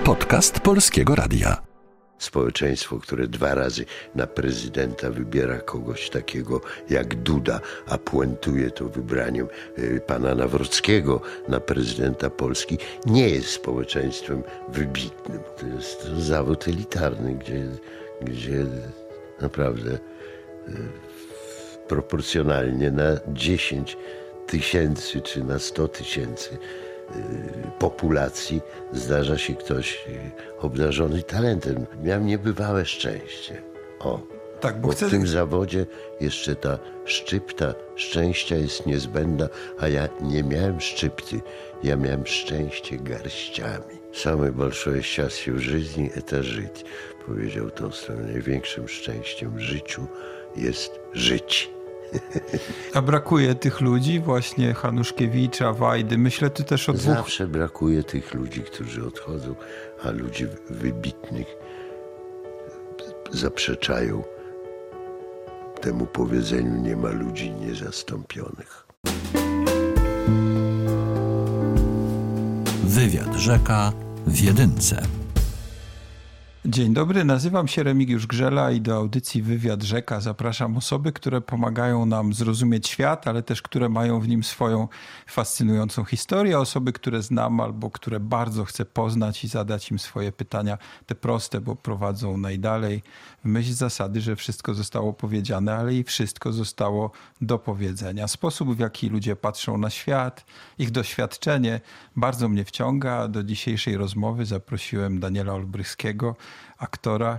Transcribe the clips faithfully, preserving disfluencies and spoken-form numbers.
Podcast Polskiego Radia. Społeczeństwo, które dwa razy na prezydenta wybiera kogoś takiego jak Duda, a puentuje to wybraniem y, pana Nawrockiego na prezydenta Polski, nie jest społeczeństwem wybitnym. To jest zawód elitarny, gdzie, gdzie naprawdę y, proporcjonalnie na dziesięć tysięcy czy na sto tysięcy populacji zdarza się ktoś obdarzony talentem. Miałem niebywałe szczęście. O, tak, bo, bo chcę... w tym zawodzie jeszcze ta szczypta szczęścia jest niezbędna, a ja nie miałem szczypty, ja miałem szczęście garściami. Самое большое счастье в жизни – это жить, powiedział Tolstoj. Największym szczęściem w życiu jest żyć. A brakuje tych ludzi, właśnie Hanuszkiewicza, Wajdy. Myślę tu też o dwóch... Zawsze brakuje tych ludzi, którzy odchodzą, a ludzi wybitnych zaprzeczają temu powiedzeniu: nie ma ludzi niezastąpionych. Wywiad Rzeka w jedynce. Dzień dobry, nazywam się Remigiusz Grzela i do audycji Wywiad Rzeka zapraszam osoby, które pomagają nam zrozumieć świat, ale też które mają w nim swoją fascynującą historię, osoby, które znam albo które bardzo chcę poznać i zadać im swoje pytania, te proste, bo prowadzą najdalej w myśl zasady, że wszystko zostało powiedziane, ale i wszystko zostało do powiedzenia. Sposób, w jaki ludzie patrzą na świat, ich doświadczenie bardzo mnie wciąga. Do dzisiejszej rozmowy zaprosiłem Daniela Olbrychskiego, aktora.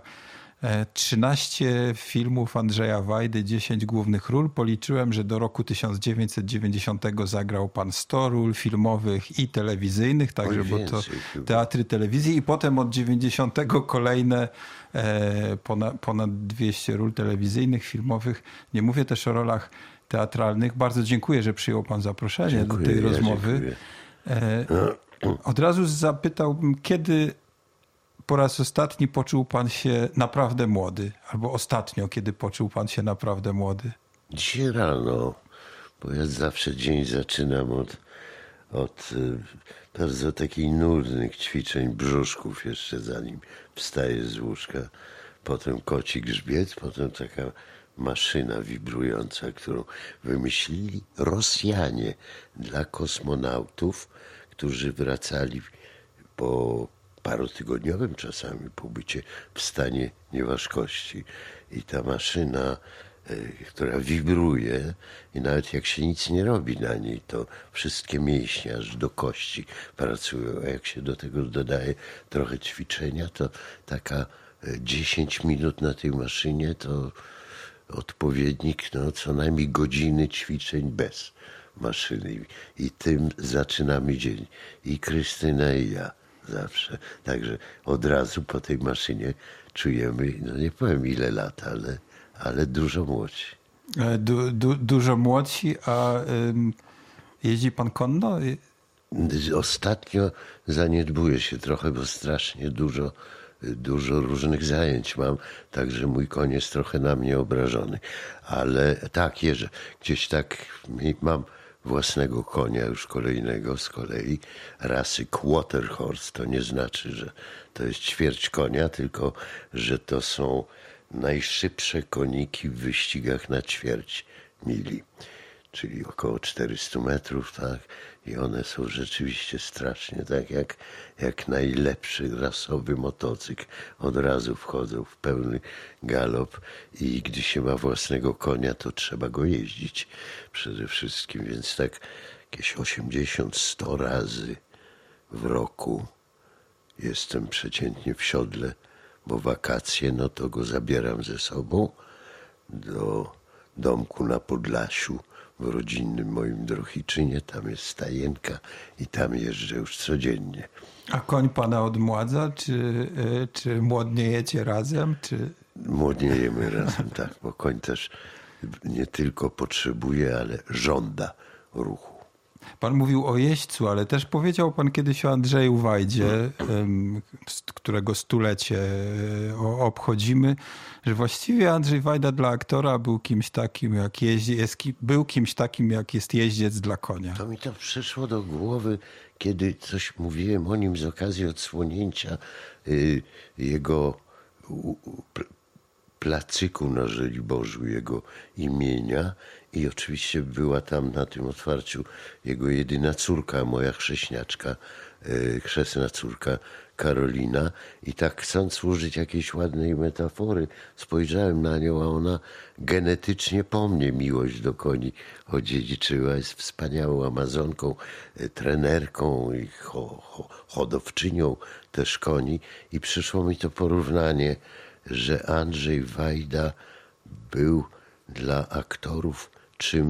trzynaście filmów Andrzeja Wajdy, dziesięć głównych ról. Policzyłem, że do roku tysiąc dziewięćset dziewięćdziesiątego zagrał pan sto ról filmowych i telewizyjnych, także bo to teatry telewizji, i potem od dziewięćdziesiątego kolejne e, ponad, ponad dwieście ról telewizyjnych, filmowych. Nie mówię też o rolach teatralnych. Bardzo dziękuję, że przyjął pan zaproszenie dziękuję, do tej ja rozmowy. E, od razu zapytałbym, kiedy po raz ostatni poczuł pan się naprawdę młody? Albo ostatnio, kiedy poczuł pan się naprawdę młody? Dzisiaj rano, bo ja zawsze dzień zaczynam od, od bardzo takich nudnych ćwiczeń brzuszków, jeszcze zanim wstaję z łóżka. Potem koci grzbiet, potem taka maszyna wibrująca, którą wymyślili Rosjanie dla kosmonautów, którzy wracali po parotygodniowym czasami pobycie w stanie nieważkości. I ta maszyna, y, która wibruje, i nawet jak się nic nie robi na niej, to wszystkie mięśnie aż do kości pracują. A jak się do tego dodaje trochę ćwiczenia, to taka dziesięć minut na tej maszynie to odpowiednik no, co najmniej godziny ćwiczeń bez maszyny. I tym zaczynamy dzień. I Krystyna, i ja. Zawsze. Także od razu po tej maszynie czujemy, no nie powiem ile lat, ale, ale dużo młodsi. Du, du, dużo młodsi, a ym, jeździ pan konno? Ostatnio zaniedbuje się trochę, bo strasznie dużo, dużo różnych zajęć mam, także mój koń jest trochę na mnie obrażony. Ale tak, jeżdżę. Gdzieś tak mam własnego konia, już kolejnego z kolei, rasy Quarter Horse. To nie znaczy, że to jest ćwierć konia, tylko że to są najszybsze koniki w wyścigach na ćwierć mili, czyli około czterysta metrów, tak? I one są rzeczywiście strasznie, tak jak, jak najlepszy rasowy motocykl. Od razu wchodzą w pełny galop i gdy się ma własnego konia, to trzeba go jeździć przede wszystkim. Więc tak jakieś osiemdziesiąt sto razy w roku jestem przeciętnie w siodle, bo wakacje, no to go zabieram ze sobą do domku na Podlasiu, w rodzinnym moim Drohiczynie. Tam jest stajenka i tam jeżdżę już codziennie. A koń pana odmładza? Czy, czy młodniejecie razem? Czy... Młodniejemy razem, tak, bo koń też nie tylko potrzebuje, ale żąda ruchu. Pan mówił o jeźdźcu, ale też powiedział pan kiedyś o Andrzeju Wajdzie, którego stulecie obchodzimy, że właściwie Andrzej Wajda dla aktora był kimś takim, jak jeździ, jest, był kimś takim, jak jest jeździec dla konia. To mi to przyszło do głowy, kiedy coś mówiłem o nim z okazji odsłonięcia y, jego u, u, placyku na Żoliborzu, jego imienia. I oczywiście była tam na tym otwarciu jego jedyna córka, moja chrześniaczka, y, chrzestna córka Karolina. I tak chcąc użyć jakiejś ładnej metafory, spojrzałem na nią, a ona genetycznie po mnie miłość do koni odziedziczyła. Jest wspaniałą amazonką, trenerką i ho, ho, hodowczynią też koni. I przyszło mi to porównanie, że Andrzej Wajda był dla aktorów czym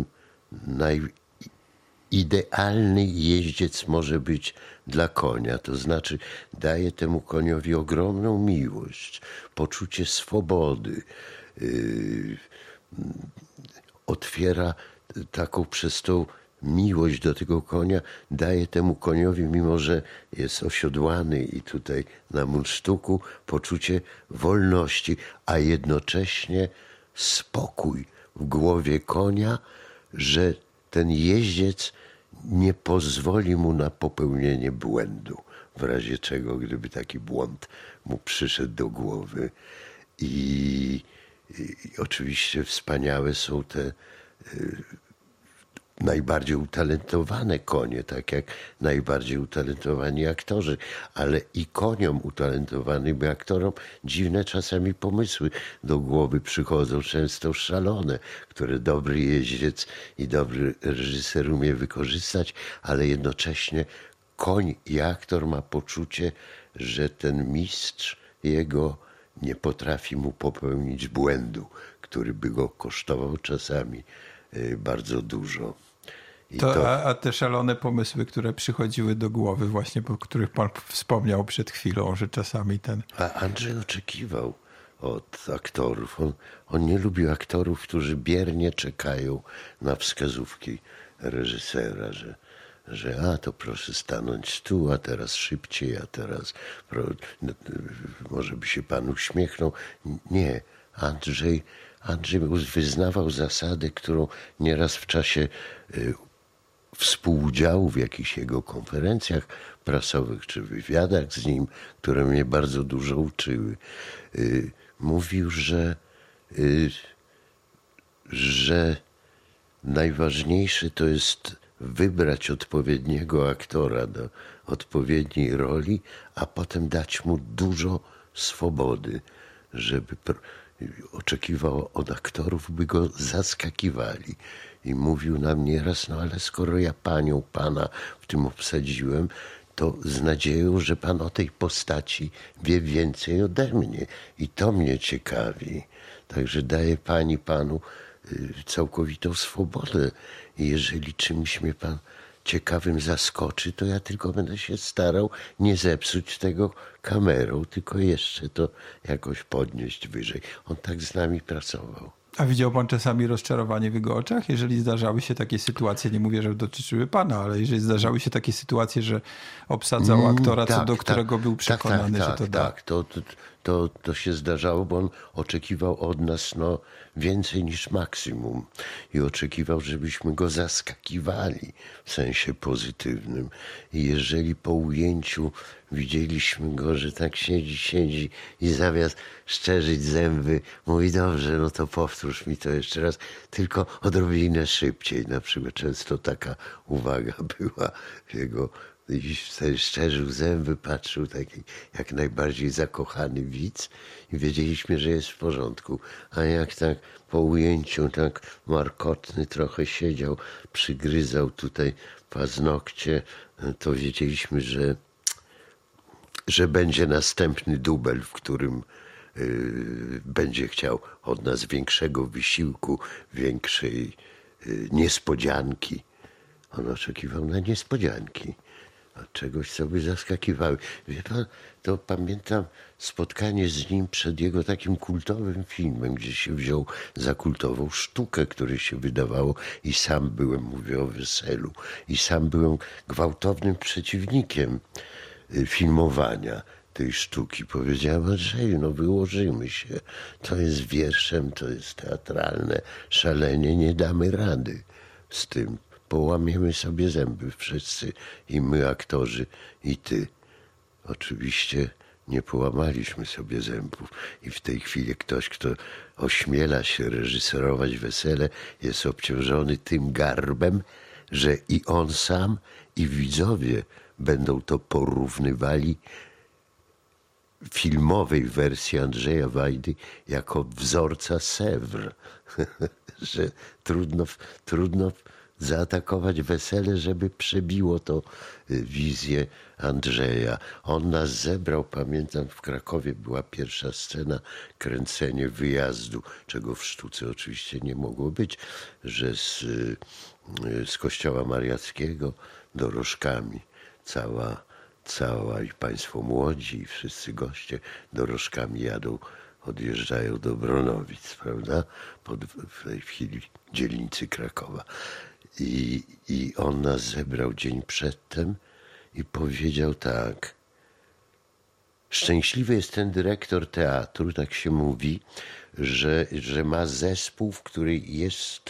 najidealny jeździec może być dla konia. To znaczy daje temu koniowi ogromną miłość, poczucie swobody, yy, otwiera taką przez tą miłość do tego konia, daje temu koniowi, mimo że jest osiodłany i tutaj na mundsztuku, poczucie wolności, a jednocześnie spokój w głowie konia, że ten jeździec nie pozwoli mu na popełnienie błędu, w razie czego, gdyby taki błąd mu przyszedł do głowy. I, i oczywiście wspaniałe są te y, najbardziej utalentowane konie, tak jak najbardziej utalentowani aktorzy, ale i koniom utalentowanym i aktorom dziwne czasami pomysły do głowy przychodzą, często szalone, które dobry jeździec i dobry reżyser umie wykorzystać, ale jednocześnie koń i aktor ma poczucie, że ten mistrz jego nie potrafi mu popełnić błędu, który by go kosztował czasami bardzo dużo. I to, to... A, a te szalone pomysły, które przychodziły do głowy właśnie, o których pan wspomniał przed chwilą, że czasami ten... A Andrzej oczekiwał od aktorów. On, on nie lubił aktorów, którzy biernie czekają na wskazówki reżysera, że, że a to proszę stanąć tu, a teraz szybciej, a teraz pro, może by się pan uśmiechnął. Nie, Andrzej, Andrzej wyznawał zasadę, którą nieraz w czasie y, współudziału w jakichś jego konferencjach prasowych czy wywiadach z nim, które mnie bardzo dużo uczyły. Yy, mówił, że, yy, że najważniejsze to jest wybrać odpowiedniego aktora do odpowiedniej roli, a potem dać mu dużo swobody, żeby oczekiwał od aktorów, by go zaskakiwali. I mówił nam nieraz, no ale skoro ja panią, pana w tym obsadziłem, to z nadzieją, że pan o tej postaci wie więcej ode mnie. I to mnie ciekawi. Także daję pani, panu całkowitą swobodę. I jeżeli czymś mnie pan ciekawym zaskoczy, to ja tylko będę się starał nie zepsuć tego kamerą, tylko jeszcze to jakoś podnieść wyżej. On tak z nami pracował. A widział pan czasami rozczarowanie w jego oczach? Jeżeli zdarzały się takie sytuacje, nie mówię, że dotyczyły pana, ale jeżeli zdarzały się takie sytuacje, że obsadzał aktora, mm, tak, co do którego tak, był przekonany, tak, tak, że to tak, da. Tak, to, to, to, to się zdarzało, bo on oczekiwał od nas no, więcej niż maksimum i oczekiwał, żebyśmy go zaskakiwali w sensie pozytywnym. I jeżeli po ujęciu widzieliśmy go, że tak siedzi, siedzi i zamiast szczerzyć zęby, mówi, dobrze, no to powtórz mi to jeszcze raz, tylko odrobinę szybciej. Na przykład często taka uwaga była jego. I wtedy szczerzył zęby, patrzył taki jak najbardziej zakochany widz i wiedzieliśmy, że jest w porządku. A jak tak po ujęciu tak markotny trochę siedział, przygryzał tutaj paznokcie, to wiedzieliśmy, że, że będzie następny dubel, w którym yy, będzie chciał od nas większego wysiłku, większej yy, niespodzianki. On oczekiwał na niespodzianki. czegoś, co by zaskakiwały. Wie pan, to pamiętam spotkanie z nim przed jego takim kultowym filmem, gdzie się wziął za kultową sztukę, której się wydawało i sam byłem, mówię o Weselu, i sam byłem gwałtownym przeciwnikiem filmowania tej sztuki. Powiedziałem: Andrzeju, no wyłożymy się. To jest wierszem, to jest teatralne szalenie, nie damy rady z tym. Połamiemy sobie zęby wszyscy, i my aktorzy, i ty. Oczywiście nie połamaliśmy sobie zębów i w tej chwili ktoś, kto ośmiela się reżyserować wesele, jest obciążony tym garbem, że i on sam, i widzowie będą to porównywali filmowej wersji Andrzeja Wajdy jako wzorca Sèvres, że trudno, trudno zaatakować wesele, żeby przebiło to wizję Andrzeja. On nas zebrał, pamiętam, w Krakowie była pierwsza scena, kręcenie wyjazdu, czego w sztuce oczywiście nie mogło być, że z, z kościoła mariackiego dorożkami cała, cała i państwo młodzi, i wszyscy goście dorożkami jadą, odjeżdżają do Bronowic, prawda? Pod, w tej chwili dzielnicy Krakowa. I, I on nas zebrał dzień przedtem i powiedział tak: szczęśliwy jest ten dyrektor teatru, tak się mówi, że, że ma zespół, w którym jest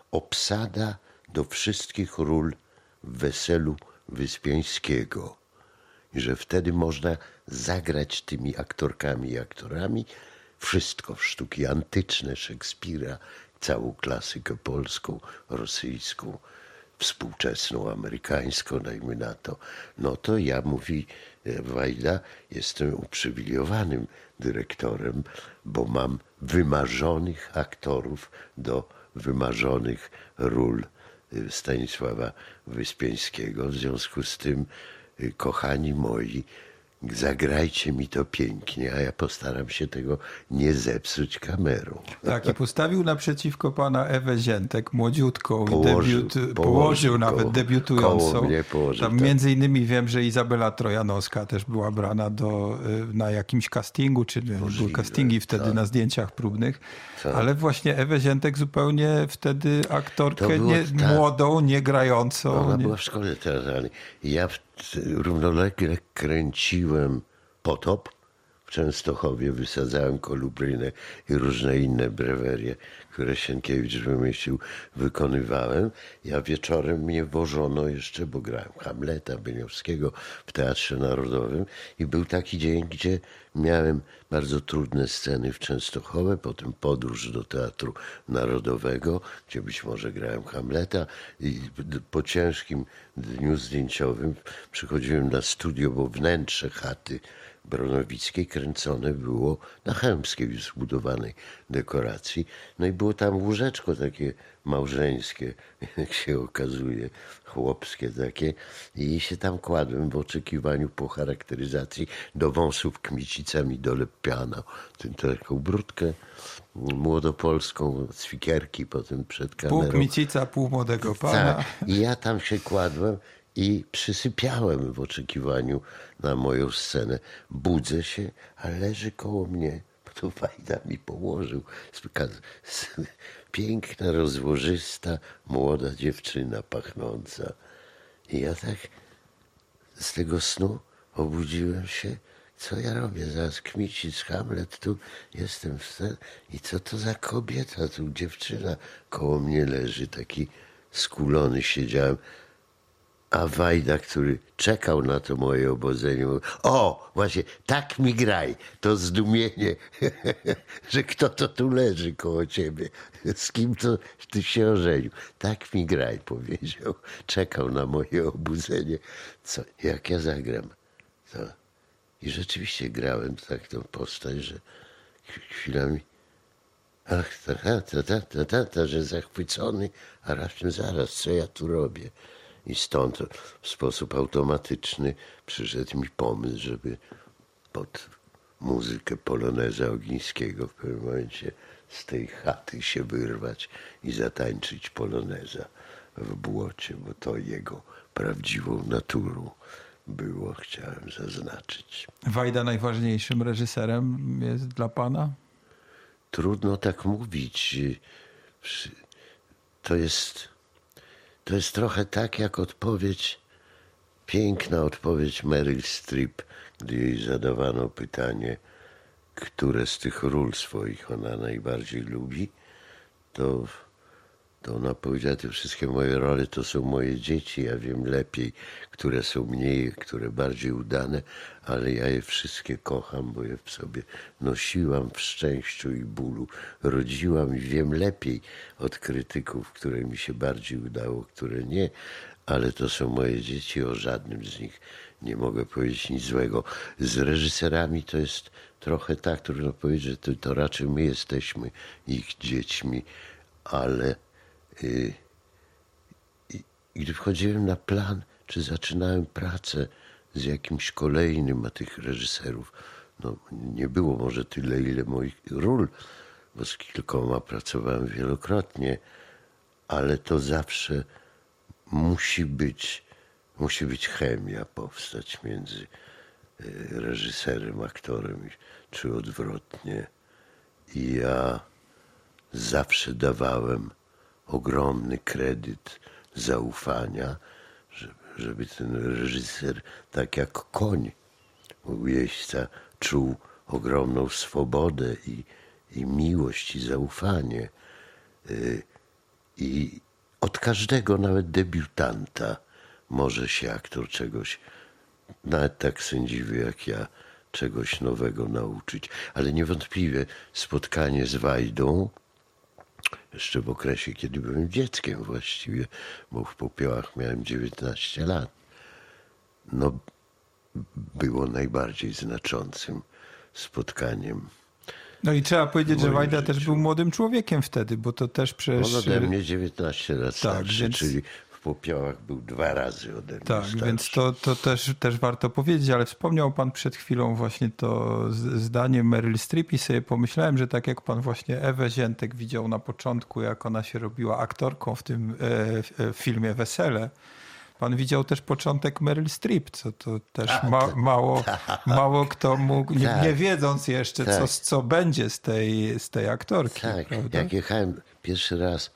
obsada do wszystkich ról w Weselu Wyspiańskiego. I że wtedy można zagrać tymi aktorkami i aktorami wszystko, sztuki antyczne Szekspira, całą klasykę polską, rosyjską, współczesną, amerykańską, dajmy na to. No to ja, mówi Wajda, jestem uprzywilejowanym dyrektorem, bo mam wymarzonych aktorów do wymarzonych ról Stanisława Wyspiańskiego. W związku z tym, kochani moi, zagrajcie mi to pięknie, a ja postaram się tego nie zepsuć kamerą. Tak, i postawił naprzeciwko pana Ewę Ziętek, młodziutką, Położył, debiut, położył, położył nawet koło, debiutującą. koło mnie położył, Tam tak. między innymi wiem, że Izabela Trojanowska też była brana do, na jakimś castingu, czy były castingi wtedy tak. na zdjęciach próbnych, Tak. ale właśnie Ewę Ziętek zupełnie wtedy aktorkę To było nie, tak. młodą, nie grającą. Ona nie... była w szkole teatralnej. Ja w, równolegle kręciłem Potop w Częstochowie, wysadzałem Kolubrynę i różne inne brewerie, które Sienkiewicz wymyślił, wykonywałem. Ja wieczorem mnie wożono jeszcze, bo grałem Hamleta Beniowskiego w Teatrze Narodowym i był taki dzień, gdzie miałem bardzo trudne sceny w Częstochowie, potem podróż do Teatru Narodowego, gdzie być może grałem Hamleta, i po ciężkim dniu zdjęciowym przychodziłem na studio, bo wnętrze chaty Bronowickiej kręcone było na Chełmskiej zbudowanej dekoracji. No i było tam łóżeczko takie małżeńskie, jak się okazuje, chłopskie takie, i się tam kładłem w oczekiwaniu po charakteryzacji do wąsów kmiecicami dolepiano taką brudkę młodopolską z fikierki, potem przed kamerą. Pół kmicica, pół młodego pana. Tak, i ja tam się kładłem i przysypiałem w oczekiwaniu na moją scenę. Budzę się, a leży koło mnie, bo to Wajda mi położył, piękna, rozłożysta, młoda dziewczyna pachnąca. I ja tak z tego snu obudziłem się. Co ja robię? Zaraz Kmicic, Hamlet, tu jestem w scenie. I co to za kobieta? Tu dziewczyna koło mnie leży, taki skulony siedziałem. A Wajda, który czekał na to moje obudzenie, mówił: o, właśnie, tak mi graj, to zdumienie, że kto to tu leży koło ciebie, z kim to ty się ożenił. Tak mi graj, powiedział. Czekał na moje obudzenie. Co, jak ja zagram? To... I rzeczywiście grałem tak tą postać, że chwilami, ach, ta, ta, ta, ta, ta, ta, ta, że zachwycony, a raptem zaraz, co ja tu robię? I stąd w sposób automatyczny przyszedł mi pomysł, żeby pod muzykę poloneza Ogińskiego w pewnym momencie z tej chaty się wyrwać i zatańczyć poloneza w błocie, bo to jego prawdziwą naturą było, chciałem zaznaczyć. Wajda najważniejszym reżyserem jest dla pana? Trudno tak mówić. To jest, to jest trochę tak jak odpowiedź, piękna odpowiedź Meryl Streep, gdy jej zadawano pytanie, które z tych ról swoich ona najbardziej lubi, to, to ona powiedziała, te wszystkie moje role to są moje dzieci, ja wiem lepiej, które są mniej, które bardziej udane, ale ja je wszystkie kocham, bo je w sobie nosiłam w szczęściu i bólu, rodziłam i wiem lepiej od krytyków, które mi się bardziej udało, które nie, ale to są moje dzieci, o żadnym z nich nie mogę powiedzieć nic złego. Z reżyserami to jest trochę tak, trudno powiedzieć, że to, to raczej my jesteśmy ich dziećmi, ale yy, i, gdy wchodziłem na plan, czy zaczynałem pracę z jakimś kolejnym, a tych reżyserów, no nie było może tyle, ile moich ról, bo z kilkoma pracowałem wielokrotnie, ale to zawsze musi być, musi być chemia powstać między reżyserem, aktorem, czy odwrotnie. I ja zawsze dawałem ogromny kredyt zaufania, żeby, żeby ten reżyser, tak jak koń u jeźdźca, czuł ogromną swobodę i, i miłość i zaufanie. I od każdego, nawet debiutanta, może się aktor czegoś, nawet tak sędziwy jak ja, czegoś nowego nauczyć. Ale niewątpliwie spotkanie z Wajdą, jeszcze w okresie, kiedy byłem dzieckiem właściwie, bo w Popiołach miałem dziewiętnaście lat, no było najbardziej znaczącym spotkaniem. No i trzeba powiedzieć, że Wajda życiu. też był młodym człowiekiem wtedy, bo to też przecież... On ode mnie dziewiętnaście lat starszy, więc... czyli w Popiołach był dwa razy ode mnie Tak, starszy. więc to, to też, też warto powiedzieć, ale wspomniał pan przed chwilą właśnie to zdanie Meryl Streep i sobie pomyślałem, że tak jak pan właśnie Ewę Ziętek widział na początku, jak ona się robiła aktorką w tym e, filmie Wesele, pan widział też początek Meryl Streep, co to też ma, mało, mało kto mógł, nie, Tak. nie wiedząc jeszcze, Tak. co, co będzie z tej, z tej aktorki. Tak, prawda? jak jechałem pierwszy raz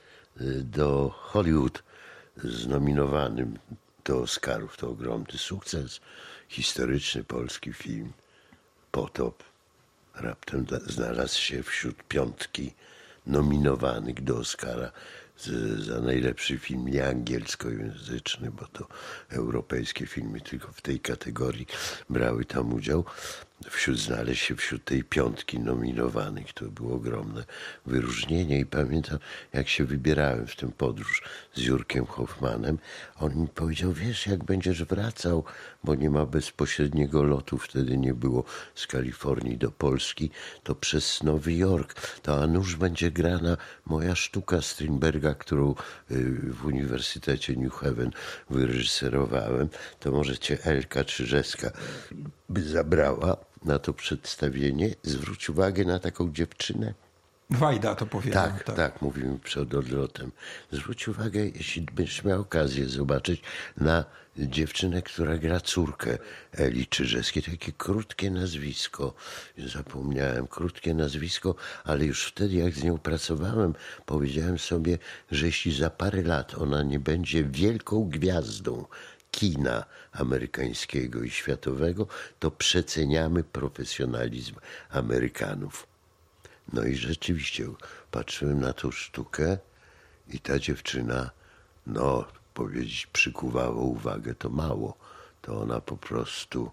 do Hollywood z nominowanym do Oscarów, to ogromny sukces, historyczny polski film, Potop, raptem znalazł się wśród piątki nominowanych do Oscara z, za najlepszy film nieangielskojęzyczny, bo to europejskie filmy tylko w tej kategorii brały tam udział. Wśród, znaleźć się wśród tej piątki nominowanych, to było ogromne wyróżnienie i pamiętam, jak się wybierałem w tę podróż z Jurkiem Hoffmanem, on mi powiedział, wiesz, jak będziesz wracał, bo nie ma bezpośredniego lotu, wtedy nie było z Kalifornii do Polski, to przez Nowy Jork, to a nuż będzie grana moja sztuka Strindberga, którą w Uniwersytecie New Haven wyreżyserowałem, to może cię Elka Czyżewska by zabrała na to przedstawienie. Zwróć uwagę na taką dziewczynę. Wajda to powiedział. Tak, tak, tak, mówimy przed odlotem. Zwróć uwagę, jeśli będziesz miał okazję zobaczyć, na dziewczynę, która gra córkę Eli Czyżewskiej. Takie krótkie nazwisko. Zapomniałem, krótkie nazwisko, ale już wtedy, jak z nią pracowałem, powiedziałem sobie, że jeśli za parę lat ona nie będzie wielką gwiazdą kina amerykańskiego i światowego, to przeceniamy profesjonalizm Amerykanów. No i rzeczywiście patrzyłem na tą sztukę i ta dziewczyna, no powiedzieć przykuwała uwagę, to mało. To ona po prostu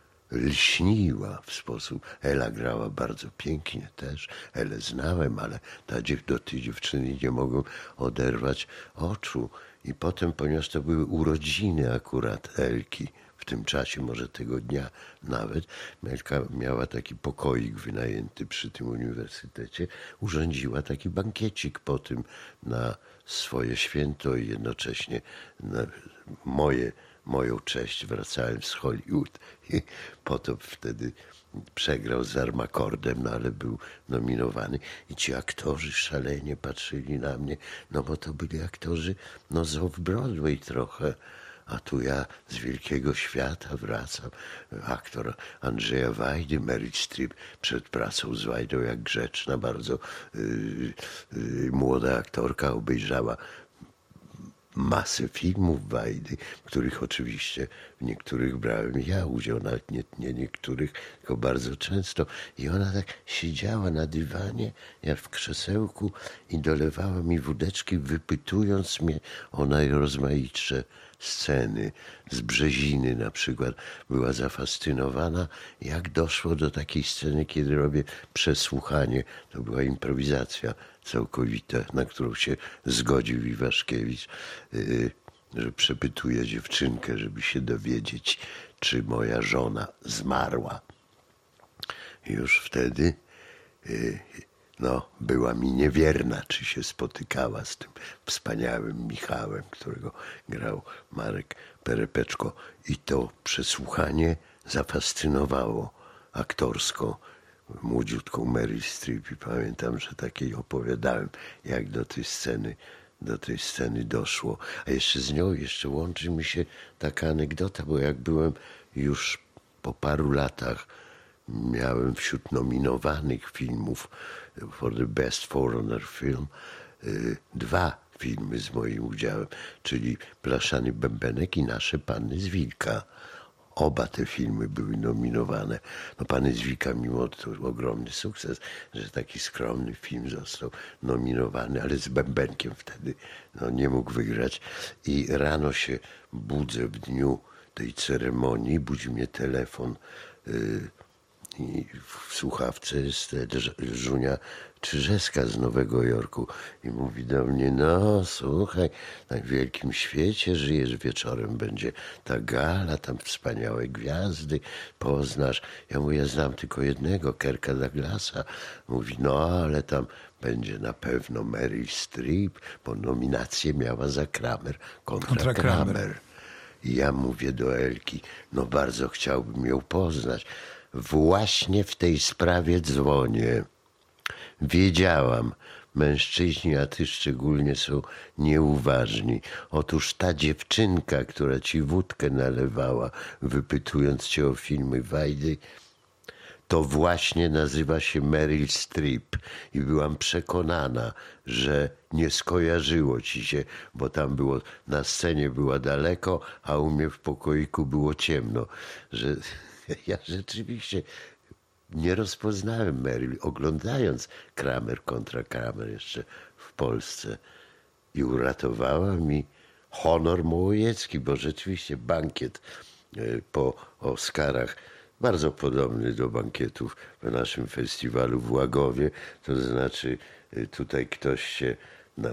lśniła w sposób. Ela grała bardzo pięknie też. Elę znałem, ale ta, do tej dziewczyny nie mogłem oderwać oczu. I potem, ponieważ to były urodziny akurat Elki, w tym czasie, może tego dnia nawet, Elka miała taki pokoik wynajęty przy tym uniwersytecie, urządziła taki bankiecik po tym na swoje święto i jednocześnie na moje, moją cześć. Wracałem z Hollywood i Potop wtedy przegrał z Armakordem, no ale był nominowany i ci aktorzy szalenie patrzyli na mnie, no bo to byli aktorzy no z Off-Broadway trochę, a tu ja z wielkiego świata wracam. Aktor Andrzeja Wajdy, Meryl Streep przed pracą z Wajdą, jak grzeczna, bardzo yy, yy, młoda aktorka, obejrzała masę filmów Wajdy, w których oczywiście w niektórych brałem ja udział, nawet nie, nie niektórych, tylko bardzo często. I ona tak siedziała na dywanie, jak w krzesełku i dolewała mi wódeczki, wypytując mnie o najrozmaitsze sceny. Z Brzeziny na przykład była zafascynowana, jak doszło do takiej sceny, kiedy robię przesłuchanie. To była improwizacja całkowita, na którą się zgodził Iwaszkiewicz, yy, że przepytuje dziewczynkę, żeby się dowiedzieć, czy moja żona zmarła. I już wtedy yy, no, była mi niewierna, czy się spotykała z tym wspaniałym Michałem, którego grał Marek Perepeczko. I to przesłuchanie zafascynowało aktorsko młodziutką Meryl Streep i pamiętam, że takiej opowiadałem, jak do tej sceny, do tej sceny doszło. A jeszcze z nią, jeszcze łączy mi się taka anegdota, bo jak byłem już po paru latach, miałem wśród nominowanych filmów for the best foreigner film dwa filmy z moim udziałem, czyli Blaszany Bębenek i Nasze Panny z Wilka. Oba te filmy były nominowane. No, Panny z Wilka, mimo to ogromny sukces, że taki skromny film został nominowany, ale z Bębenkiem wtedy no, nie mógł wygrać. I rano się budzę w dniu tej ceremonii, budzi mnie telefon yy, i w słuchawce jest Żunia Czyżewska z Nowego Jorku i mówi do mnie: no słuchaj, na wielkim świecie żyjesz, wieczorem będzie ta gala, tam wspaniałe gwiazdy poznasz. Ja mówię: ja znam tylko jednego, Kirka Douglasa. Mówi: no ale tam będzie na pewno Meryl Streep, bo nominację miała za Kramer kontra, kontra Kramer. Kramer. I ja mówię do Elki: no bardzo chciałbym ją poznać. Właśnie w tej sprawie dzwonię. Wiedziałam, mężczyźni, a ty szczególnie, są nieuważni. Otóż ta dziewczynka, która ci wódkę nalewała, wypytując cię o filmy Wajdy, to właśnie nazywa się Meryl Streep. I byłam przekonana, że nie skojarzyło ci się, bo tam było, na scenie była daleko, a u mnie w pokoiku było ciemno, że ja rzeczywiście nie rozpoznałem Meryl, oglądając Kramer kontra Kramer jeszcze w Polsce. I uratowała mi honor Mołojecki, bo rzeczywiście bankiet po Oscarach, bardzo podobny do bankietów w naszym festiwalu w Łagowie, to znaczy tutaj ktoś się na,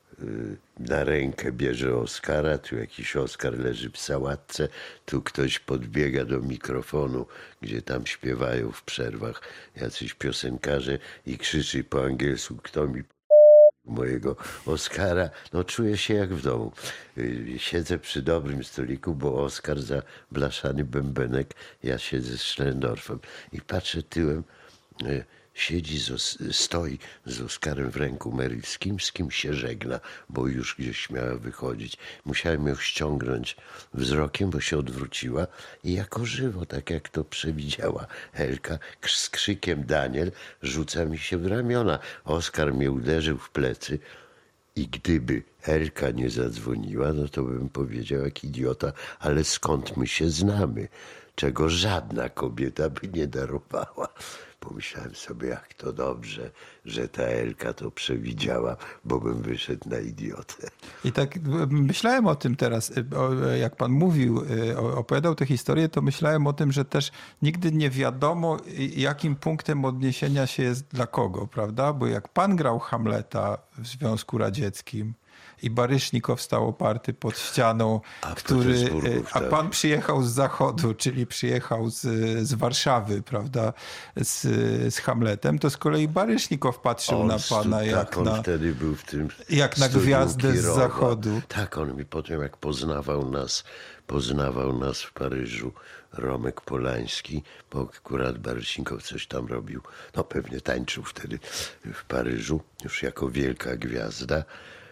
na rękę bierze Oscara, tu jakiś Oskar leży w sałatce, tu ktoś podbiega do mikrofonu, gdzie tam śpiewają w przerwach jacyś piosenkarze i krzyczy po angielsku: kto mi mojego Oscara. No czuję się jak w domu. Siedzę przy dobrym stoliku, bo Oskar za Blaszany Bębenek, ja siedzę z Schlendorfem i patrzę tyłem, siedzi, stoi z Oskarem w ręku Meryl, z kim, z kim się żegna, bo już gdzieś miała wychodzić. Musiałem ją ściągnąć wzrokiem, bo się odwróciła i jako żywo, tak jak to przewidziała Elka, z krzykiem Daniel rzuca mi się w ramiona. Oskar mnie uderzył w plecy i gdyby Elka nie zadzwoniła, no to bym powiedział jak idiota: ale skąd my się znamy? Czego żadna kobieta by nie darowała. Pomyślałem sobie, jak to dobrze, że ta Elka to przewidziała, bo bym wyszedł na idiotę. I tak myślałem o tym teraz, jak pan mówił, opowiadał tę historię, to myślałem o tym, że też nigdy nie wiadomo, jakim punktem odniesienia się jest dla kogo, prawda? Bo jak pan grał Hamleta w Związku Radzieckim i Baryšnikow stał oparty pod ścianą, a który, a tak. pan przyjechał z zachodu, czyli przyjechał z, z Warszawy, prawda, z, z Hamletem, to z kolei Baryšnikow patrzył on na pana stu, jak tak, on na, wtedy był w tym jak na gwiazdę z zachodu. Tak, on mi potem, jak poznawał nas, poznawał nas w Paryżu, Romek Polański, bo akurat Baryšnikow coś tam robił, no pewnie tańczył wtedy w Paryżu, już jako wielka gwiazda.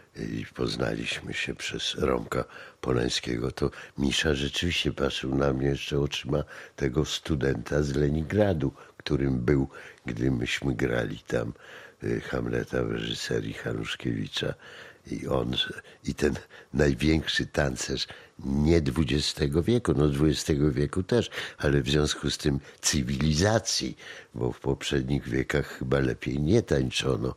i poznaliśmy się przez Romka Polańskiego, to Misza rzeczywiście patrzył na mnie jeszcze oczyma tego studenta z Leningradu, którym był, gdy myśmy grali tam Hamleta w reżyserii Hanuszkiewicza. I on, i ten największy tancerz nie dwudziestego wieku, no dwudziestego wieku też, ale w związku z tym cywilizacji, bo w poprzednich wiekach chyba lepiej nie tańczono.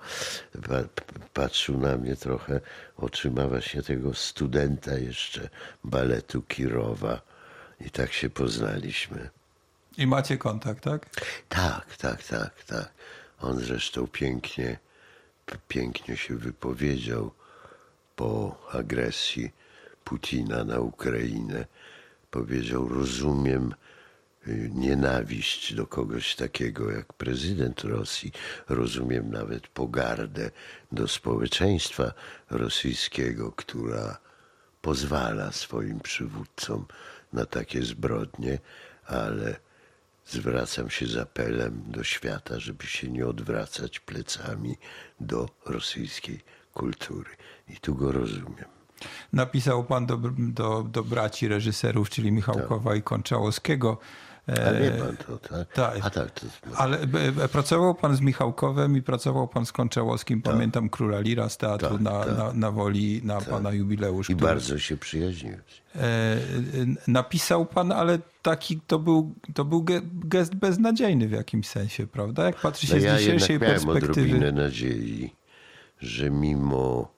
Patrzył na mnie trochę oczyma właśnie tego studenta jeszcze baletu Kirowa i tak się poznaliśmy. I macie kontakt, tak? Tak, tak, tak, tak. On zresztą pięknie, pięknie się wypowiedział po agresji Putina na Ukrainę. Powiedział, rozumiem nienawiść do kogoś takiego jak prezydent Rosji. Rozumiem nawet pogardę do społeczeństwa rosyjskiego, która pozwala swoim przywódcom na takie zbrodnie, ale zwracam się z apelem do świata, żeby się nie odwracać plecami do rosyjskiej kultury. I tu go rozumiem. Napisał pan do, do, do braci reżyserów, czyli Michałkowa tak. i Konczałowskiego. A wie pan to, tak? tak. A tak to... Ale pracował pan z Michałkowem i pracował pan z Konczałowskim, tak. pamiętam Króla Lira z teatru tak, na, tak. Na, na Woli, na tak. pana jubileusz. I który... bardzo się przyjaźnił. E, napisał pan, ale taki to był, to był gest beznadziejny w jakimś sensie, prawda? Jak patrzy się no z ja dzisiejszej jednak miałem perspektywy. odrobinę nadziei, że mimo,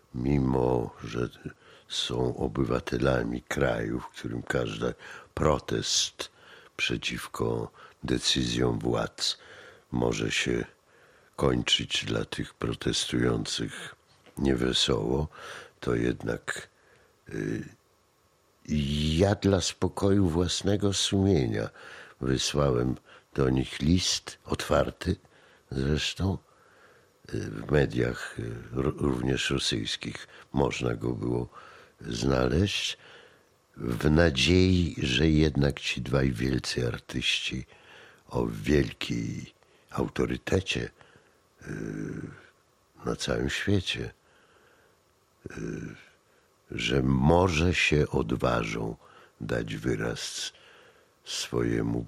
mimo, że są obywatelami kraju, w którym każdy protest przeciwko decyzjom władz może się kończyć dla tych protestujących niewesoło, to jednak y, ja dla spokoju własnego sumienia wysłałem do nich list otwarty zresztą. W mediach również rosyjskich można go było znaleźć, w nadziei, że jednak ci dwaj wielcy artyści o wielkiej autorytecie na całym świecie, że może się odważą dać wyraz swojemu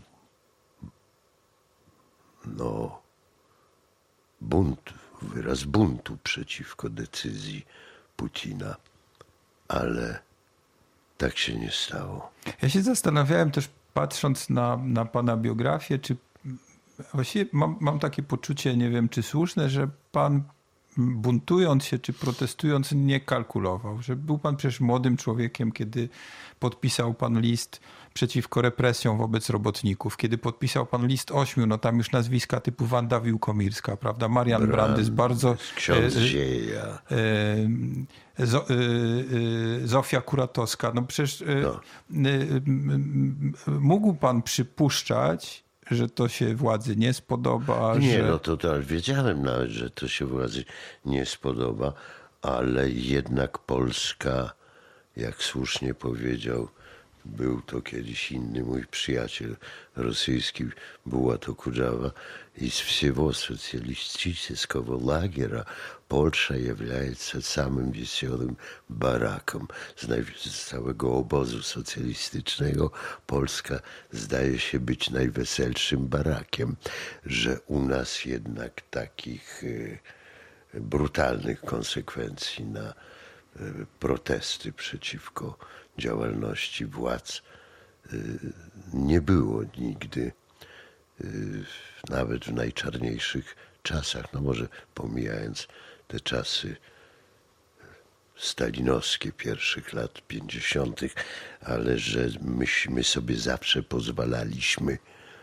no, buntu, wyraz buntu przeciwko decyzji Putina, ale tak się nie stało. Ja się zastanawiałem też, patrząc na, na pana biografię, czy właściwie mam, mam takie poczucie, nie wiem czy słuszne, że pan buntując się czy protestując nie kalkulował, że był pan przecież młodym człowiekiem, kiedy podpisał pan list przeciwko represjom wobec robotników, kiedy podpisał pan list ośmiu, no tam już nazwiska typu Wanda Wiłkomirska, prawda, Marian Brand, Brandys, bardzo... Ksiądz Zieja. E, e, Zo, e, e, Zofia Kuratowska, no przecież e, no. E, mógł pan przypuszczać, że to się władzy nie spodoba? Nie, że... no to, to wiedziałem nawet, że to się władzy nie spodoba, ale jednak Polska, jak słusznie powiedział, był to kiedyś inny mój przyjaciel rosyjski, była to Kudżawa, из всего социалистического лагеря Polsza является самым веселым бараком. Z całego obozu socjalistycznego Polska zdaje się być najweselszym barakiem, że u nas jednak takich brutalnych konsekwencji na protesty przeciwko działalności władz nie było nigdy, nawet w najczarniejszych czasach, no może pomijając te czasy stalinowskie pierwszych lat pięćdziesiątych, ale że myśmy sobie zawsze pozwalaliśmy,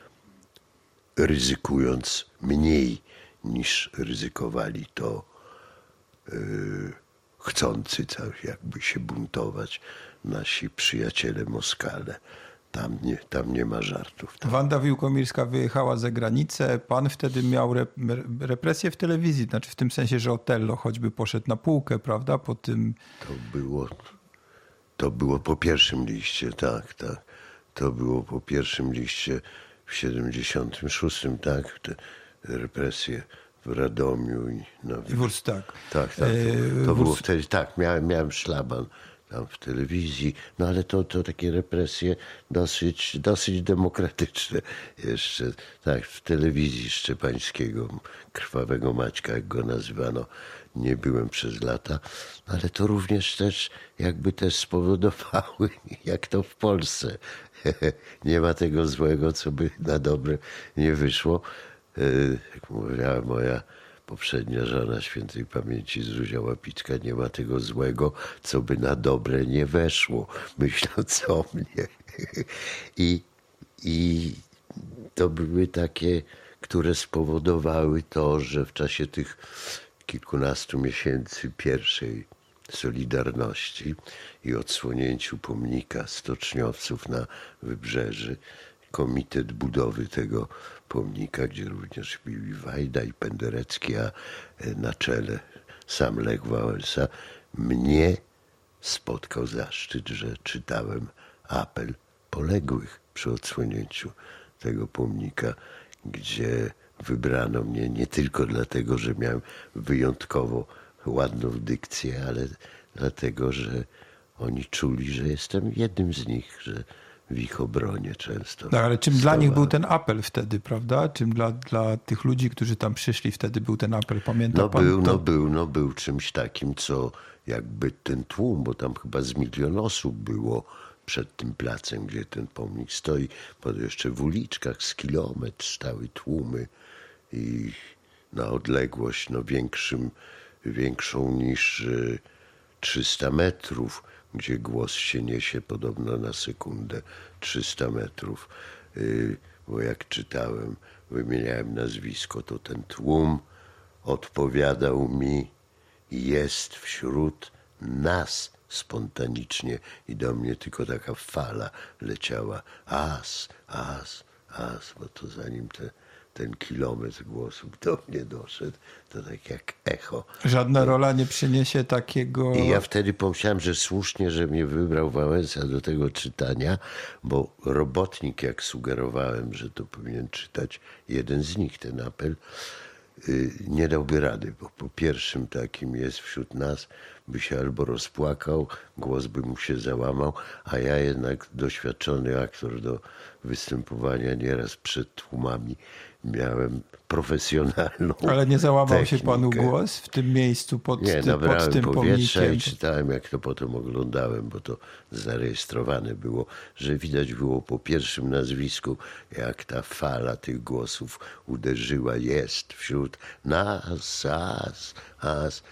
ryzykując mniej niż ryzykowali to yy, chcący tak jakby się buntować nasi przyjaciele Moskale. Tam nie, tam nie ma żartów. Tam. Wanda Wiłkomirska wyjechała za granicę. Pan wtedy miał rep, represję w telewizji. Znaczy w tym sensie, że Otello choćby poszedł na półkę, prawda? Po tym... To było, to było po pierwszym liście, tak, tak. To było po pierwszym liście w siedemdziesiątym szóstym, tak. Te represje w Radomiu. I no, Wórs, tak. Tak, tak. To, E, to Wórs... było wtedy, tak, miałem, miałem szlaban tam w telewizji, no ale to, to takie represje dosyć, dosyć demokratyczne jeszcze. Tak, w telewizji Szczepańskiego, Krwawego Maćka, jak go nazywano, nie byłem przez lata, ale to również też jakby też spowodowały, jak to w Polsce. Nie ma tego złego, co by na dobre nie wyszło. Jak mówiła moja poprzednia żona świętej pamięci Zuzia Łapicka, nie ma tego złego, co by na dobre nie weszło, myśląc o mnie. I, i to były takie, które spowodowały to, że w czasie tych kilkunastu miesięcy pierwszej Solidarności i odsłonięciu pomnika stoczniowców na Wybrzeży, komitet budowy tego pomnika, gdzie również byli Wajda i Penderecki, a na czele sam Lech Wałęsa, mnie spotkał zaszczyt, że czytałem apel poległych przy odsłonięciu tego pomnika, gdzie wybrano mnie nie tylko dlatego, że miałem wyjątkowo ładną dykcję, ale dlatego, że oni czuli, że jestem jednym z nich, że w ich obronie często. No, ale czym stawałem. dla nich był ten apel wtedy, prawda? Czym dla, dla tych ludzi, którzy tam przyszli wtedy był ten apel? Pamięta No pan? był, to? no był, no był czymś takim, co jakby ten tłum, bo tam chyba z milion osób było przed tym placem, gdzie ten pomnik stoi, bo jeszcze w uliczkach z kilometr stały tłumy i na odległość no większym, większą niż trzysta metrów, gdzie głos się niesie podobno na sekundę trzysta metrów. Bo jak czytałem, wymieniałem nazwisko, to ten tłum odpowiadał mi: jest wśród nas spontanicznie, i do mnie tylko taka fala leciała. As, as, as, bo to zanim te, ten kilometr głosów do mnie doszedł, to tak jak echo. Żadna rola nie przyniesie takiego... I ja wtedy pomyślałem, że słusznie, że mnie wybrał Wałęsa do tego czytania, bo robotnik, jak sugerowałem, że to powinien czytać jeden z nich, ten apel, nie dałby rady, bo po pierwszym takim jest wśród nas, by się albo rozpłakał, głos by mu się załamał, a ja jednak doświadczony aktor do występowania nieraz przed tłumami miałem profesjonalną Ale nie załamał technikę. się panu głos w tym miejscu pod, Nie, ty, nabrałem pod tym powietrza pomnikiem? i czytałem, jak to potem oglądałem, bo to zarejestrowane było, że widać było po pierwszym nazwisku, jak ta fala tych głosów uderzyła. Jest wśród nas, as, as.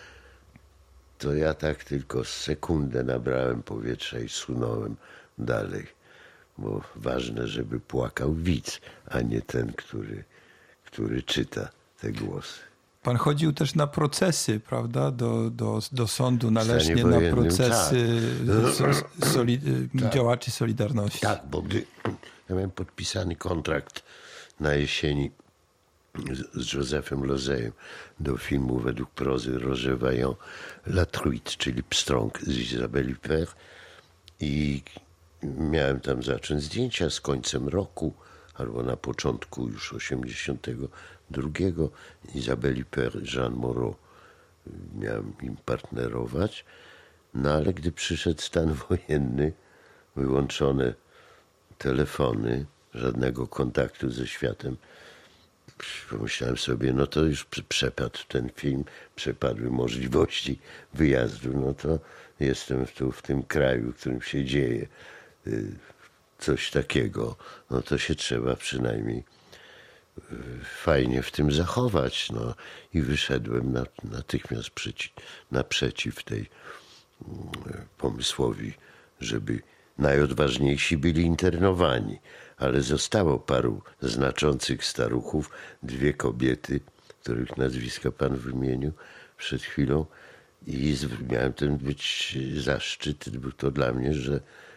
To ja tak tylko sekundę nabrałem powietrza i sunąłem dalej, bo ważne, żeby płakał widz, a nie ten, który, który czyta te głosy. Pan chodził też na procesy, prawda? Do, do, do sądu należnie na wojennym, procesy tak. so, soli, Tak. działaczy Solidarności. Tak, bo gdy ja miałem podpisany kontrakt na jesieni z, z Józefem Lozejem do filmu według prozy Roger Vaillant La Truite, czyli Pstrąg z Isabelle Huppert, i miałem tam zacząć zdjęcia z końcem roku albo na początku już osiemdziesiątego drugiego. Isabelle Huppert, Jean Moreau, miałem im partnerować, no ale gdy przyszedł stan wojenny, wyłączone telefony, żadnego kontaktu ze światem, pomyślałem sobie, no to już przepadł ten film, przepadły możliwości wyjazdu, no to jestem tu w tym kraju, w którym się dzieje coś takiego, no to się trzeba przynajmniej fajnie w tym zachować. No i wyszedłem na, natychmiast przeci, naprzeciw tej pomysłowi, żeby najodważniejsi byli internowani, ale zostało paru znaczących staruchów, dwie kobiety, których nazwiska pan wymienił przed chwilą, i miałem ten być zaszczyt, był to dla mnie, że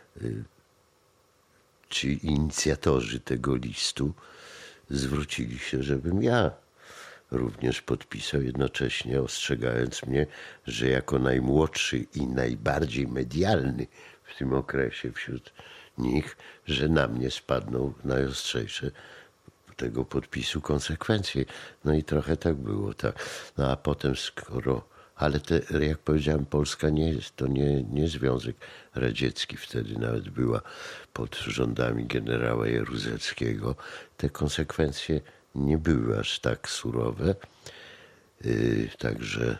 ci inicjatorzy tego listu zwrócili się, żebym ja również podpisał, jednocześnie ostrzegając mnie, że jako najmłodszy i najbardziej medialny w tym okresie wśród nich, że na mnie spadną najostrzejsze tego podpisu konsekwencje. No i trochę tak było, tak. No a potem skoro, ale te, jak powiedziałem, Polska nie jest, to nie, nie Związek Radziecki wtedy nawet była pod rządami generała Jaruzelskiego. Te konsekwencje nie były aż tak surowe. Yy, także,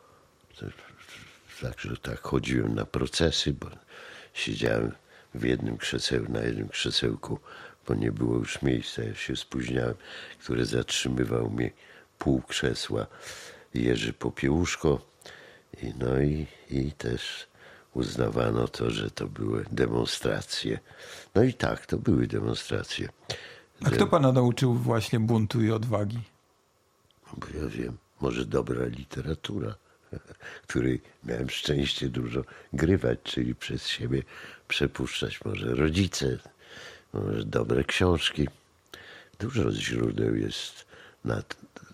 także tak chodziłem na procesy, bo siedziałem w jednym krzesełku, na jednym krzesełku, bo nie było już miejsca, ja się spóźniałem, które zatrzymywał mnie pół krzesła Jerzy Popiełuszko. I, no i, i też uznawano to, że to były demonstracje. No i tak, to były demonstracje. A kto pana nauczył właśnie buntu i odwagi? Bo ja wiem, może dobra literatura, której miałem szczęście dużo grywać, czyli przez siebie przepuszczać. Może rodzice, może dobre książki. Dużo źródeł jest na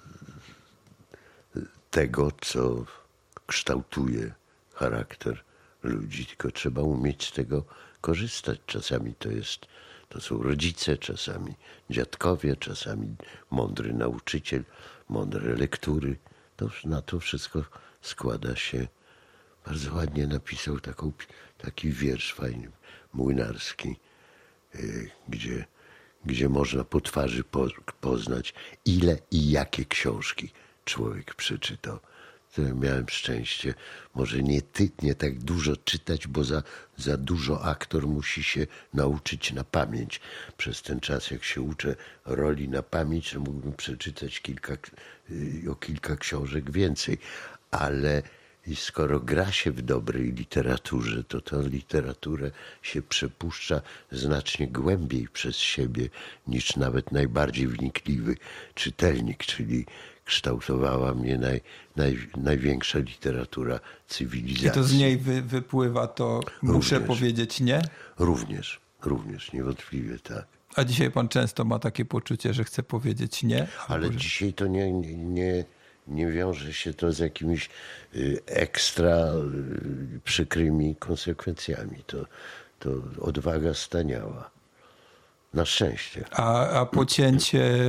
tego, co kształtuje charakter ludzi, tylko trzeba umieć z tego korzystać. Czasami to jest, to są rodzice, czasami dziadkowie, czasami mądry nauczyciel, mądre lektury. To, na to wszystko składa się. Bardzo ładnie napisał taką, taki wiersz fajny, młynarski, yy, gdzie, gdzie można po twarzy po, poznać, ile i jakie książki człowiek przeczytał. To miałem szczęście. Może nie, ty, nie tak dużo czytać, bo za, za dużo aktor musi się nauczyć na pamięć. Przez ten czas, jak się uczę roli na pamięć, to mógłbym przeczytać kilka, o kilka książek więcej. Ale skoro gra się w dobrej literaturze, to tę literaturę się przepuszcza znacznie głębiej przez siebie niż nawet najbardziej wnikliwy czytelnik, czyli kształtowała mnie naj, naj, największa literatura cywilizacji. I to z niej wy, wypływa to, muszę Również. powiedzieć nie? Również, również, niewątpliwie tak. A dzisiaj pan często ma takie poczucie, że chce powiedzieć nie? Ale że... dzisiaj to nie, nie, nie, nie wiąże się to z jakimiś y, ekstra y, przykrymi konsekwencjami. To, to odwaga staniała. Na szczęście. A, a pocięcie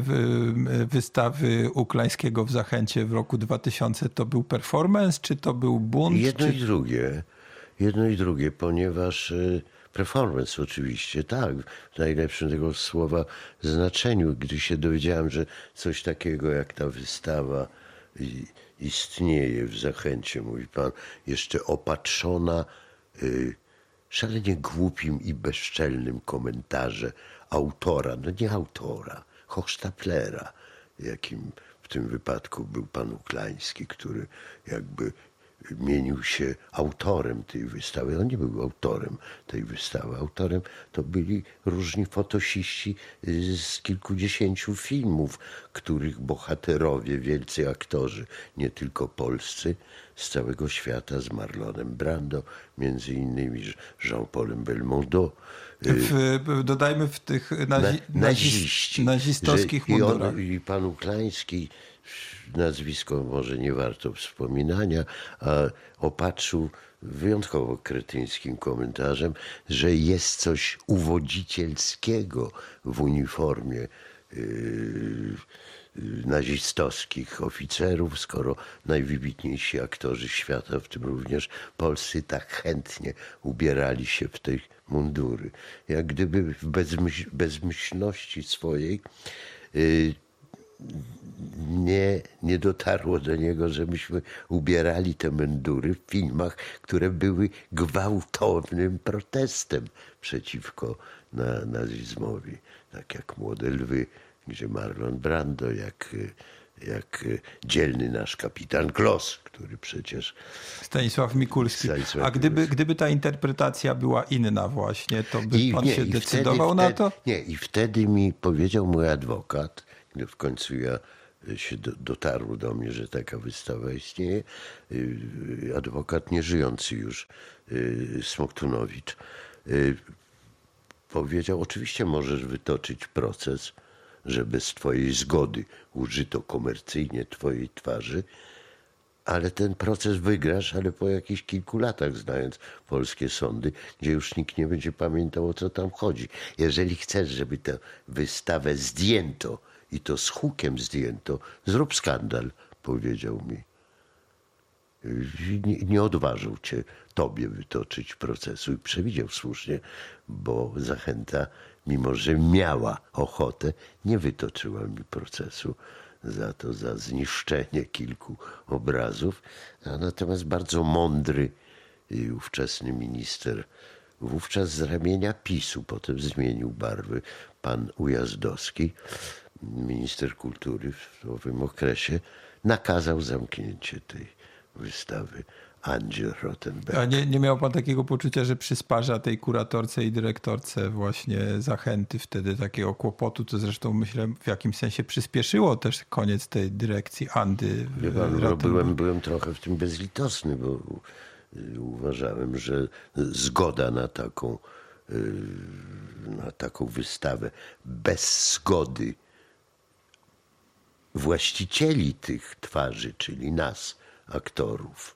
wystawy Uklańskiego w Zachęcie w roku dwa tysiące to był performance, czy to był bunt? Jedno czy... i drugie. Jedno i drugie, ponieważ y, performance oczywiście, tak, w najlepszym tego słowa znaczeniu. Gdy się dowiedziałem, że coś takiego jak ta wystawa i, istnieje w Zachęcie, mówi pan, jeszcze opatrzona y, szalenie głupim i bezczelnym komentarzem autora, no nie autora, Hochstaplera, jakim w tym wypadku był pan Uklański, który jakby mienił się autorem tej wystawy. On nie był autorem tej wystawy. Autorem to byli różni fotosiści z kilkudziesięciu filmów, których bohaterowie, wielcy aktorzy, nie tylko polscy, z całego świata, z Marlonem Brando, między innymi Jean-Paulem Belmondo. W, dodajmy w tych nazi, Na, naziści. nazistowskich że, i, mundurach. on, I pan Uklański, nazwisko może nie warto wspominania, a opatrzył wyjątkowo kretyńskim komentarzem, że jest coś uwodzicielskiego w uniformie yy, nazistowskich oficerów, skoro najwybitniejsi aktorzy świata, w tym również polscy, tak chętnie ubierali się w te mundury. Jak gdyby w bezmyśl, bezmyślności swojej yy, nie, nie dotarło do niego, że myśmy ubierali te mundury w filmach, które były gwałtownym protestem przeciwko na, nazizmowi. Tak jak Młode Lwy, gdzie Marlon Brando, jak, jak dzielny nasz kapitan Kloss, który przecież... Stanisław Mikulski. Stanisław A gdyby, Mikulski. gdyby ta interpretacja była inna właśnie, to by I, pan nie, się i decydował wtedy, na wtedy, to? Nie, i wtedy mi powiedział mój adwokat, gdy w końcu ja się do, dotarło do mnie, że taka wystawa istnieje, yy, adwokat nieżyjący już, yy, Smoktunowicz, yy, powiedział, oczywiście możesz wytoczyć proces, że bez twojej zgody użyto komercyjnie twojej twarzy, ale ten proces wygrasz, ale po jakichś kilku latach, znając polskie sądy, gdzie już nikt nie będzie pamiętał, o co tam chodzi. Jeżeli chcesz, żeby tę wystawę zdjęto i to z hukiem zdjęto, zrób skandal, powiedział mi. Nie, nie odważył cię, tobie wytoczyć procesu i przewidział słusznie, bo Zachęta, mimo że miała ochotę, nie wytoczyła mi procesu za to, za zniszczenie kilku obrazów. A natomiast bardzo mądry i ówczesny minister, wówczas z ramienia PiSu, potem zmienił barwy, pan Ujazdowski, minister kultury w owym okresie, nakazał zamknięcie tej wystawy Andzie Rothenberg. A nie, nie miał pan takiego poczucia, że przysparza tej kuratorce i dyrektorce właśnie Zachęty wtedy takiego kłopotu, co zresztą myślę w jakimś sensie przyspieszyło też koniec tej dyrekcji Andy. Pan, byłem, byłem trochę w tym bezlitosny, bo uważałem, że zgoda na taką, na taką wystawę bez zgody właścicieli tych twarzy, czyli nas, aktorów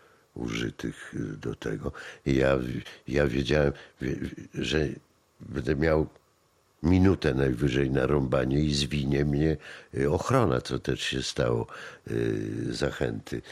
użytych do tego. I ja, ja wiedziałem, że będę miał minutę najwyżej na rąbanie i zwinie mnie ochrona, co też się stało, Zachęty.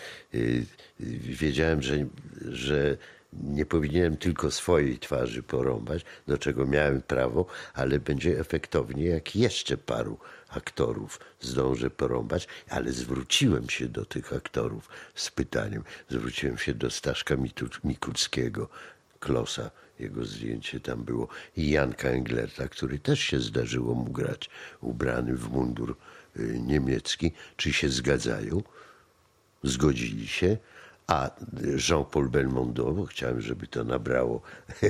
Wiedziałem, że, że nie powinienem tylko swojej twarzy porąbać, do czego miałem prawo, ale będzie efektownie, jak jeszcze paru aktorów zdążę porąbać, ale zwróciłem się do tych aktorów z pytaniem. Zwróciłem się do Staszka Mikulskiego, Klosa, jego zdjęcie tam było, i Janka Englerta, który też się zdarzyło mu grać, ubrany w mundur niemiecki. Czy się zgadzają? Zgodzili się. A Jean-Paul Belmondo, bo chciałem, żeby to nabrało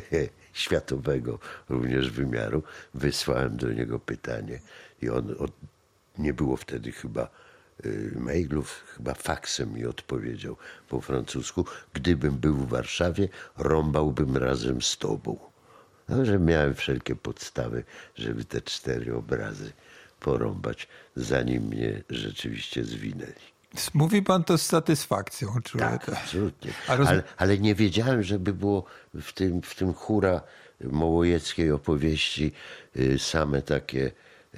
światowego również wymiaru, wysłałem do niego pytanie i on, od, nie było wtedy chyba y, mailów, chyba faksem mi odpowiedział po francusku: gdybym był w Warszawie, rąbałbym razem z tobą. No, że miałem wszelkie podstawy, żeby te cztery obrazy porąbać, zanim mnie rzeczywiście zwinęli. Mówi pan to z satysfakcją, człowieka. Tak, absolutnie. Roz... Ale, ale nie wiedziałem, żeby było w tym, w tym hura mołojeckiej opowieści same takie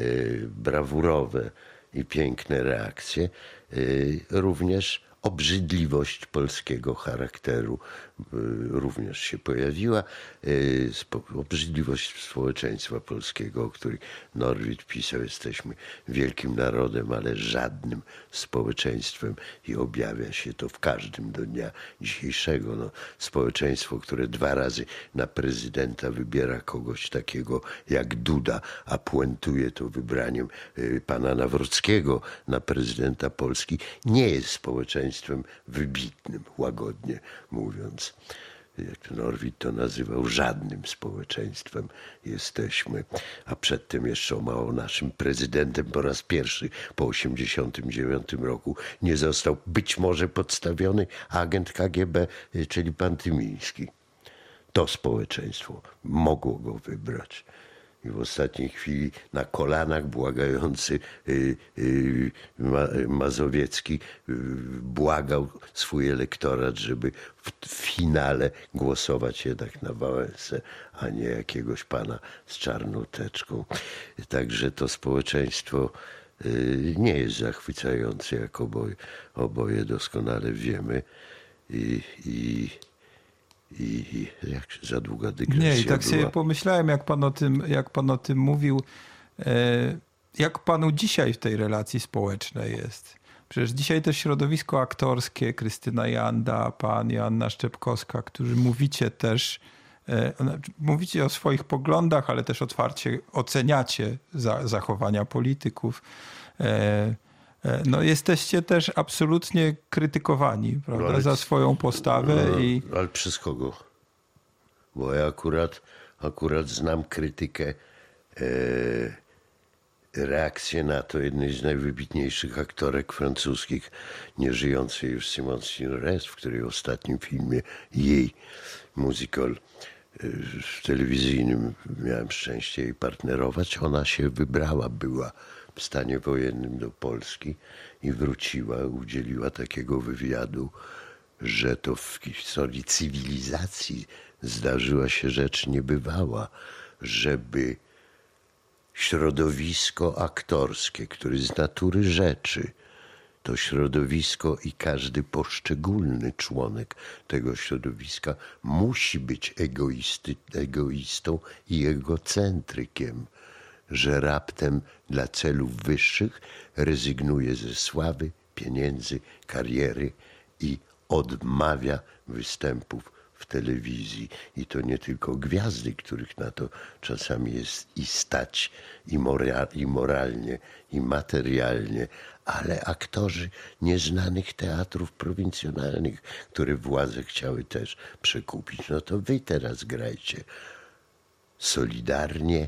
brawurowe i piękne reakcje. Również obrzydliwość polskiego charakteru również się pojawiła. Obrzydliwość społeczeństwa polskiego, o której Norwid pisał: jesteśmy wielkim narodem, ale żadnym społeczeństwem, i objawia się to w każdym do dnia dzisiejszego. No, społeczeństwo, które dwa razy na prezydenta wybiera kogoś takiego jak Duda, a puentuje to wybraniem pana Nawrockiego na prezydenta Polski, nie jest społeczeństwem wybitnym, łagodnie mówiąc. Jak Norwid to nazywał, żadnym społeczeństwem jesteśmy. A przedtem jeszcze o naszym prezydentem po raz pierwszy po osiemdziesiątym dziewiątym roku nie został być może podstawiony agent K G B, czyli pan Tymiński. To społeczeństwo mogło go wybrać. I w ostatniej chwili na kolanach błagający y, y, Ma, Mazowiecki y, błagał swój elektorat, żeby w, w finale głosować jednak na Wałęsę, a nie jakiegoś pana z czarną teczką. Także to społeczeństwo y, nie jest zachwycające, jak oboje, oboje doskonale wiemy. I, i I jak za długa dygresja Nie, i tak była. sobie pomyślałem, jak pan o tym, jak pan o tym mówił, jak panu dzisiaj w tej relacji społecznej jest. Przecież dzisiaj też środowisko aktorskie, Krystyna Janda, pan Joanna Szczepkowska, którzy mówicie też, mówicie o swoich poglądach, ale też otwarcie oceniacie za, zachowania polityków. No, jesteście też absolutnie krytykowani, prawda, ale, za swoją postawę. No, i... Ale przez kogo? Bo ja akurat, akurat znam krytykę, e, reakcję na to jednej z najwybitniejszych aktorek francuskich, nieżyjącej już Simone Signoret, w której ostatnim filmie jej musical w telewizyjnym miałem szczęście jej partnerować. Ona się wybrała, była w stanie wojennym do Polski i wróciła, udzieliła takiego wywiadu, że to w historii cywilizacji zdarzyła się rzecz niebywała, żeby środowisko aktorskie, które z natury rzeczy, to środowisko i każdy poszczególny członek tego środowiska musi być egoisty, egoistą i egocentrykiem, że raptem dla celów wyższych rezygnuje ze sławy, pieniędzy, kariery i odmawia występów w telewizji. I to nie tylko gwiazdy, których na to czasami jest i stać, i, mora, i moralnie, i materialnie, ale aktorzy nieznanych teatrów prowincjonalnych, które władze chciały też przekupić. No to wy teraz grajcie. Solidarnie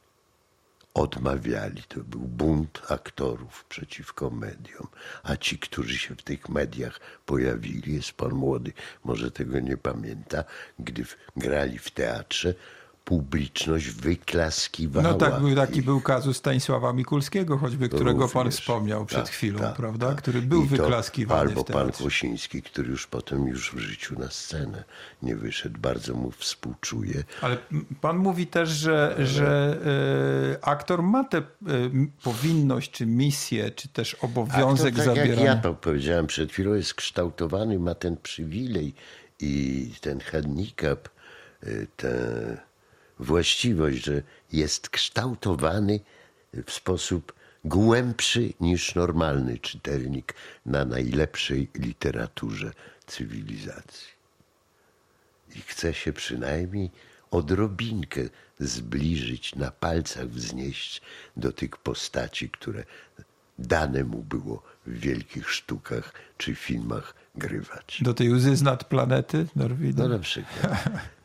odmawiali. To był bunt aktorów przeciwko mediom. A ci, którzy się w tych mediach pojawili, jest pan młody, może tego nie pamięta, gdy w, grali w teatrze, publiczność wyklaskiwała. No tak, był, taki ich. był kazus Stanisława Mikulskiego, choćby, To którego również, pan wspomniał przed tak, chwilą, tak, prawda? tak. Który był I to wyklaskiwany albo w teatrze. pan Kłosiński, który już potem już w życiu na scenę nie wyszedł. Bardzo mu współczuję. Ale pan mówi też, że, Ale... że y, aktor ma tę y, powinność, czy misję, czy też obowiązek aktor, tak zabierania. jak ja powiedziałem przed chwilą, jest kształtowany, ma ten przywilej i ten handicap, y, tę właściwość, że jest kształtowany w sposób głębszy niż normalny czytelnik na najlepszej literaturze cywilizacji. I chce się przynajmniej odrobinkę zbliżyć, na palcach wznieść do tych postaci, które dane mu było w wielkich sztukach czy filmach grywać. Do tej łzy z nad planety Norwida? No na przykład.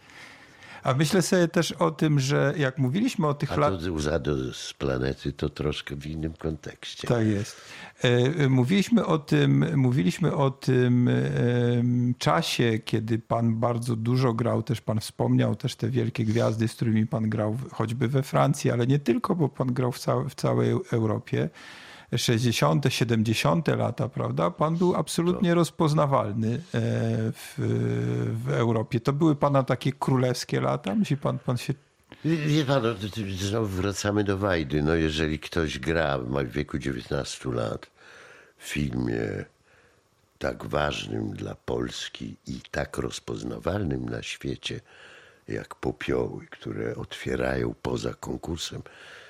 A myślę sobie też o tym, że jak mówiliśmy o tych A latach... to łza do, z planety to troszkę w innym kontekście. Tak jest. E, mówiliśmy o tym, mówiliśmy o tym e, czasie, kiedy pan bardzo dużo grał, też pan wspomniał też te wielkie gwiazdy, z którymi pan grał choćby we Francji, ale nie tylko, bo pan grał w, całe, w całej Europie. sześćdziesiąte, siedemdziesiąte lata, prawda? Pan był absolutnie to. rozpoznawalny w, w Europie. To były pana takie królewskie lata? Myśli pan, pan się... Wie pan, no, znowu wracamy do Wajdy. No, jeżeli ktoś gra, ma w wieku dziewiętnastu lat w filmie tak ważnym dla Polski i tak rozpoznawalnym na świecie, jak Popioły, które otwierają poza konkursem,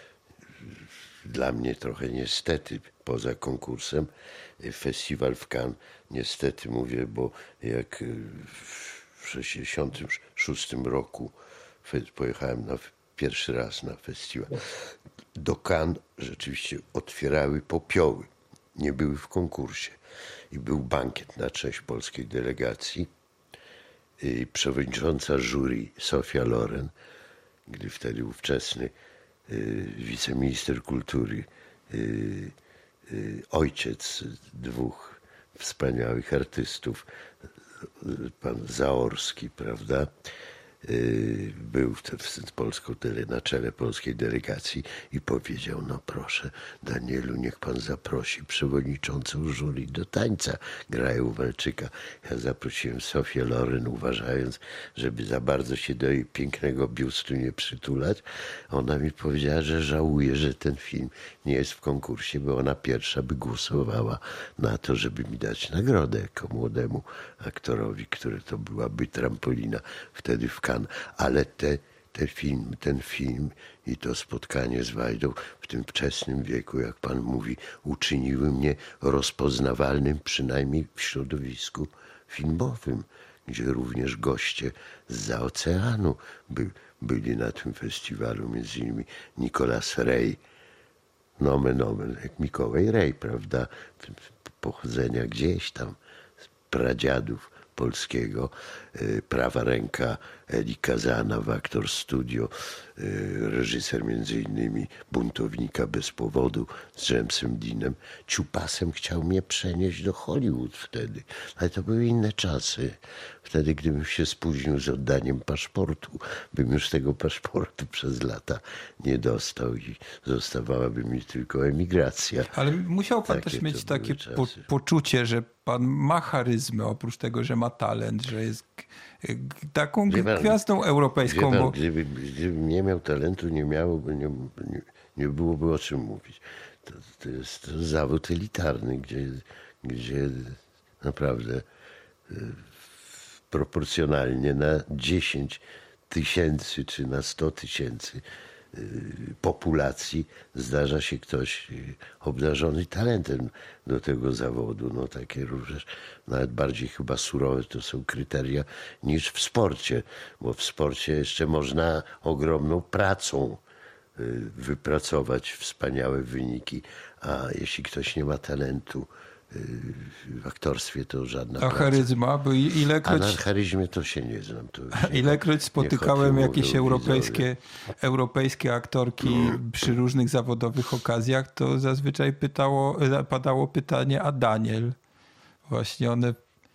dla mnie trochę niestety poza konkursem, festiwal w Cannes, niestety mówię, bo jak w sześćdziesiątym szóstym roku pojechałem na, pierwszy raz na festiwal do Cannes, rzeczywiście otwierały Popioły, nie były w konkursie i był bankiet na cześć polskiej delegacji i przewodnicząca jury Sofia Loren, gdy wtedy ówczesny wiceminister kultury, ojciec dwóch wspaniałych artystów, pan Zaorski, prawda, był w polską tele, na czele polskiej delegacji i powiedział: no proszę, Danielu, niech pan zaprosi przewodniczącą jury do tańca, grają Walczyka. Ja zaprosiłem Sofię Loren, uważając, żeby za bardzo się do jej pięknego biustu nie przytulać. Ona mi powiedziała, że żałuje, że ten film nie jest w konkursie, bo ona pierwsza by głosowała na to, żeby mi dać nagrodę jako młodemu aktorowi, które to byłaby trampolina wtedy w Cannes. Ale te, te film, ten film i to spotkanie z Wajdą w tym wczesnym wieku, jak pan mówi, uczyniły mnie rozpoznawalnym przynajmniej w środowisku filmowym, gdzie również goście zza oceanu by, byli na tym festiwalu, między innymi Nicolas Rey, nomen omen, jak Mikołaj Rej, prawda, pochodzenia gdzieś tam z pradziadów polskiego, prawa ręka Eli Kazana w Actors Studio, reżyser między innymi Buntownika bez powodu z Jamesem Deanem, ciupasem chciał mnie przenieść do Hollywood wtedy. Ale to były inne czasy. Wtedy, gdybym się spóźnił z oddaniem paszportu, bym już tego paszportu przez lata nie dostał i zostawałaby mi tylko emigracja. Ale musiał pan Takie też to mieć były takie czasy. po, poczucie, że pan ma charyzmę, oprócz tego, że ma talent, że jest g- g- taką Wie pan, gwiazdą europejską. Wie pan, Bo... gdyby, gdybym nie miał talentu, nie, miałoby, nie, nie, nie byłoby o czym mówić. To, to jest zawód elitarny, gdzie, gdzie naprawdę y, proporcjonalnie na dziesięć tysięcy czy na sto tysięcy y, populacji zdarza się ktoś y, obdarzony talentem do tego zawodu. No takie również, nawet bardziej chyba surowe to są kryteria niż w sporcie, bo w sporcie jeszcze można ogromną pracą y, wypracować wspaniałe wyniki, a jeśli ktoś nie ma talentu w aktorstwie, to żadna A praca. charyzma, bo i- A ilekroć, na charyzmie to się nie znam. To już nie- ilekroć spotykałem nie jakieś chodziło europejskie, europejskie aktorki przy różnych zawodowych okazjach, to zazwyczaj pytało, padało pytanie, a Daniel? Właśnie one...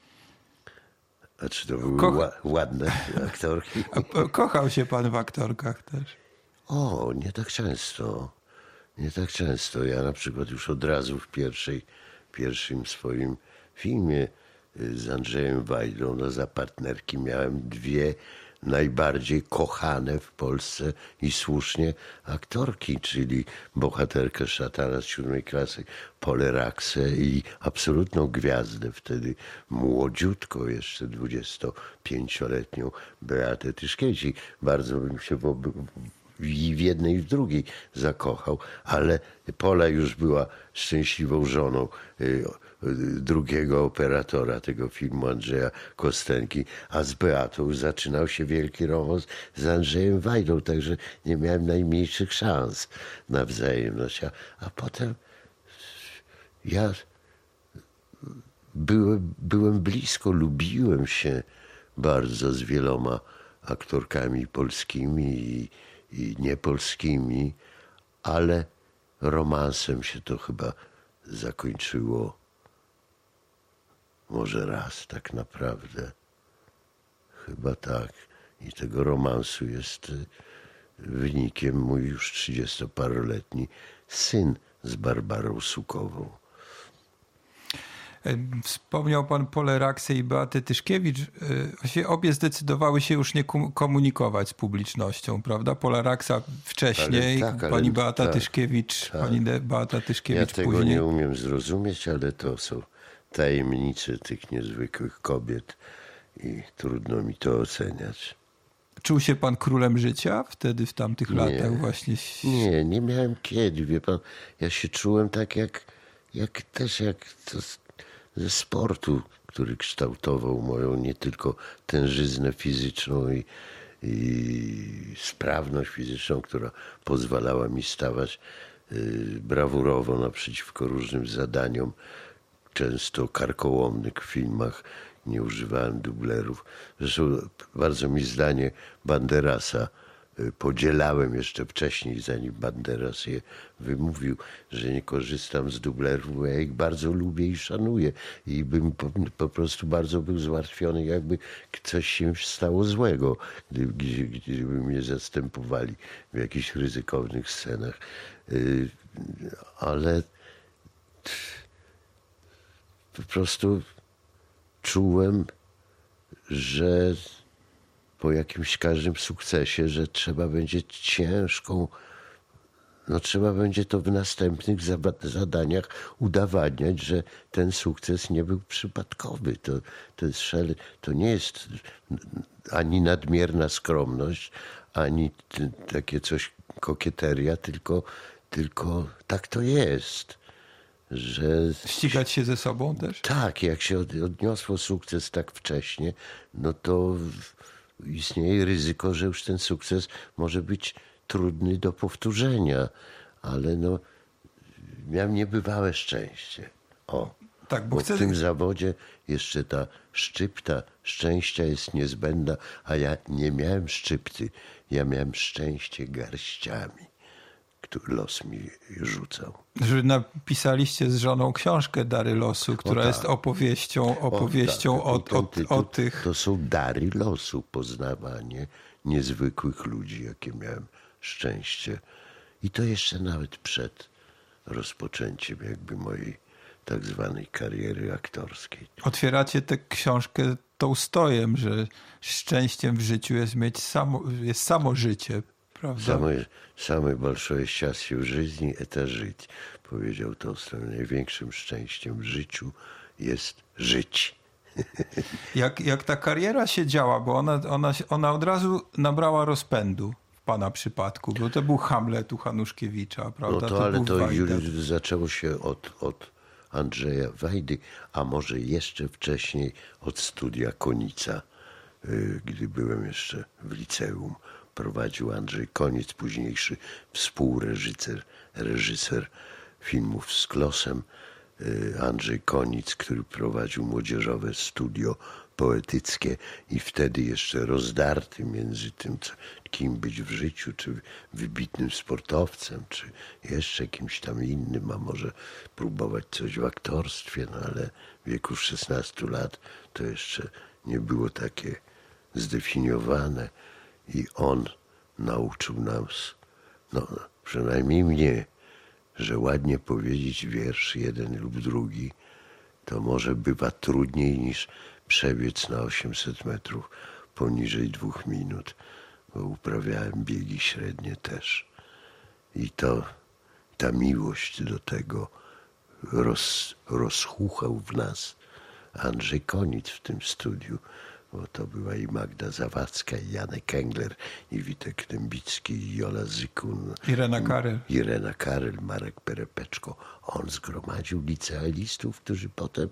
A czy to były Kocha- ła, ładne aktorki? A po- kochał się pan w aktorkach też. O, nie tak często. Nie tak często. Ja na przykład już od razu w pierwszej, pierwszym swoim filmie y, z Andrzejem Wajdą, no za partnerki miałem dwie najbardziej kochane w Polsce i słusznie aktorki, czyli bohaterkę Szatana z siódmej klasy, Polę Raksę i absolutną gwiazdę, wtedy młodziutko, jeszcze dwudziestopięcioletnią Beatę Tyszkiewicz. I bardzo bym się w, ob- i w jednej i w drugiej zakochał, ale Pola już była szczęśliwą żoną y, y, drugiego operatora tego filmu, Andrzeja Kostenki, a z Beatą już zaczynał się wielki romans z Andrzejem Wajdą, także nie miałem najmniejszych szans na wzajemność. A, a potem ja byłem, byłem blisko, lubiłem się bardzo z wieloma aktorkami polskimi i, i niepolskimi, ale romansem się to chyba zakończyło może raz tak naprawdę. Chyba tak. I tego romansu jest y, wynikiem mój już trzydziestoparoletni syn z Barbarą Sukową. Wspomniał pan Polę Raksę i Beatę Tyszkiewicz. Właściwie obie zdecydowały się już nie kom- komunikować z publicznością, prawda? Pola Raksa wcześniej, Ale tak, ale pani Beata tak, Tyszkiewicz, tak. pani De- Beata Ja Tyszkiewicz tego później. nie umiem zrozumieć, ale to są tajemnice tych niezwykłych kobiet i trudno mi to oceniać. Czuł się pan królem życia wtedy, w tamtych Nie. latach właśnie? Nie, nie miałem kiedy, wie pan. Ja się czułem tak jak, jak też jak to z- ze sportu, który kształtował moją nie tylko tężyznę fizyczną i, i sprawność fizyczną, która pozwalała mi stawać y, brawurowo naprzeciwko różnym zadaniom, często karkołomnych w filmach. Nie używałem dublerów. Zresztą bardzo mi zdanie Banderasa y, podzielałem jeszcze wcześniej, zanim Banderas je wymówił, że nie korzystam z dublerów, bo ja ich bardzo lubię i szanuję. I bym po, po prostu bardzo był zmartwiony, jakby coś się stało złego, gdy, gdy, gdyby mnie zastępowali w jakichś ryzykownych scenach. Y, ale po prostu czułem, że po jakimś każdym sukcesie, że trzeba będzie ciężką, no trzeba będzie to w następnych zaba- zadaniach udowadniać, że ten sukces nie był przypadkowy. To, to, jest szale, to nie jest ani nadmierna skromność, ani t- takie coś kokieteria, tylko, tylko tak to jest, że Ścigać się ze sobą też? tak, jak się od- odniosło sukces tak wcześnie, no to w- istnieje ryzyko, że już ten sukces może być trudny do powtórzenia, ale no miałem niebywałe szczęście. O. Tak, bo bo chcę... w tym zawodzie jeszcze ta szczypta szczęścia jest niezbędna, a ja nie miałem szczypty, ja miałem szczęście garściami, który los mi rzucał. Że napisaliście z żoną książkę Dary losu, która tak. jest opowieścią, opowieścią o, o, tak, ten o, tytuł o tych... To są dary losu, poznawanie niezwykłych ludzi, jakie miałem szczęście. I to jeszcze nawet przed rozpoczęciem jakby mojej tak zwanej kariery aktorskiej. Otwieracie tę książkę Tołstojem, że szczęściem w życiu jest mieć samo, jest samo życie, prawda? Самое, самое большое счастье в жизни – это żyć. Powiedział Tolstoj. Największym szczęściem w życiu jest żyć. Jak, jak ta kariera się działa, bo ona, ona, ona od razu nabrała rozpędu w pana przypadku, bo to był Hamlet u Hanuszkiewicza, prawda? No to, ale był to Wajda. Juliusz zaczęło się od, od Andrzeja Wajdy, a może jeszcze wcześniej od studia Konica, gdy byłem jeszcze w liceum. Prowadził Andrzej Koniec, późniejszy współreżyser reżyser filmów z Klosem. Andrzej Konic, który prowadził młodzieżowe studio poetyckie i wtedy jeszcze rozdarty między tym, co, kim być w życiu, czy wybitnym sportowcem, czy jeszcze kimś tam innym, a może próbować coś w aktorstwie, no ale w wieku szesnastu lat to jeszcze nie było takie zdefiniowane i on nauczył nas, no przynajmniej mnie, że ładnie powiedzieć wiersz jeden lub drugi, to może bywa trudniej niż przebiec na osiemset metrów poniżej dwóch minut, bo uprawiałem biegi średnie też. I to, ta miłość do tego roz, rozchuchał w nas Andrzej Konic w tym studiu, bo to była i Magda Zawadzka, i Janek Engler, i Witek Dębicki, i Jola Zykun. Irena Karel. Irena Karel, Marek Perepeczko. On zgromadził licealistów, którzy potem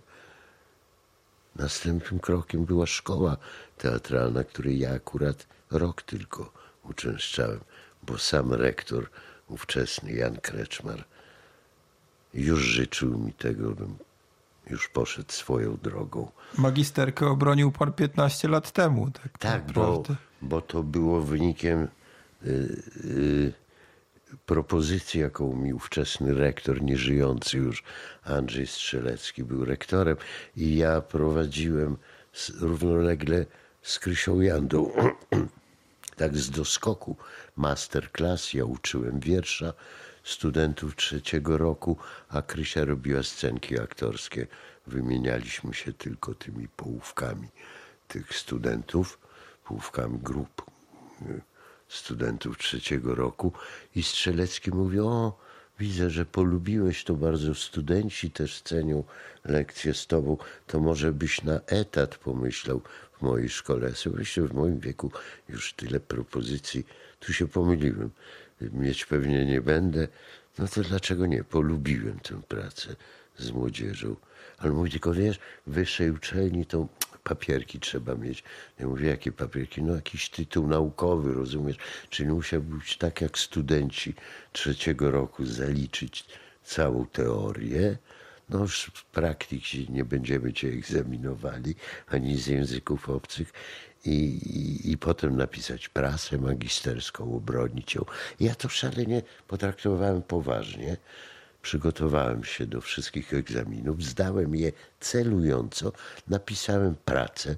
następnym krokiem była szkoła teatralna, której ja akurat rok tylko uczęszczałem, bo sam rektor ówczesny Jan Kreczmar już życzył mi tego, bym już poszedł swoją drogą. Magisterkę obronił pan piętnaście lat temu. Tak, Tak, bo, bo to było wynikiem y, y, propozycji, jaką mi ówczesny rektor, nieżyjący już Andrzej Strzelecki, był rektorem i ja prowadziłem z, równolegle z Krysią Jandą tak z doskoku masterclass. Ja uczyłem wiersza studentów trzeciego roku, a Krysia robiła scenki aktorskie. Wymienialiśmy się tylko tymi połówkami tych studentów, połówkami grup studentów trzeciego roku i Strzelecki mówi: o, widzę, że polubiłeś to bardzo, studenci też cenią lekcje z tobą, to może byś na etat pomyślał w mojej szkole. Ja sobie myślę, w moim wieku już tyle propozycji, tu się pomyliłem, mieć pewnie nie będę, no to dlaczego nie? Polubiłem tę pracę z młodzieżą. Ale mówi, tylko wiesz, w wyższej uczelni to papierki trzeba mieć. Ja mówię, jakie papierki? No jakiś tytuł naukowy, rozumiesz? Czyli musiałby być tak jak studenci trzeciego roku zaliczyć całą teorię. No już z praktyki nie będziemy cię egzaminowali, ani z języków obcych. I, i, i potem napisać prasę magisterską, obronić ją. Ja to szalenie potraktowałem poważnie. Przygotowałem się do wszystkich egzaminów, zdałem je celująco, napisałem pracę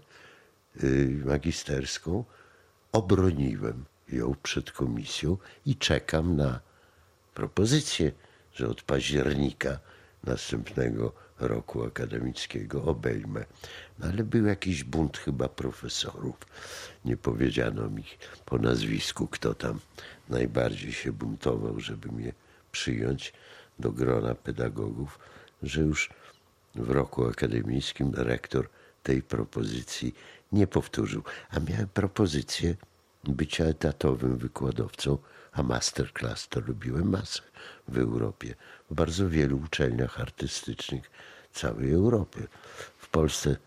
y, magisterską, obroniłem ją przed komisją i czekam na propozycję, że od października następnego roku akademickiego obejmę. No ale był jakiś bunt chyba profesorów. Nie powiedziano mi po nazwisku, kto tam najbardziej się buntował, żeby mnie przyjąć do grona pedagogów, że już w roku akademickim rektor tej propozycji nie powtórzył. A miałem propozycję bycia etatowym wykładowcą, a masterclass to robiłem masę w Europie, w bardzo wielu uczelniach artystycznych całej Europy. W Polsce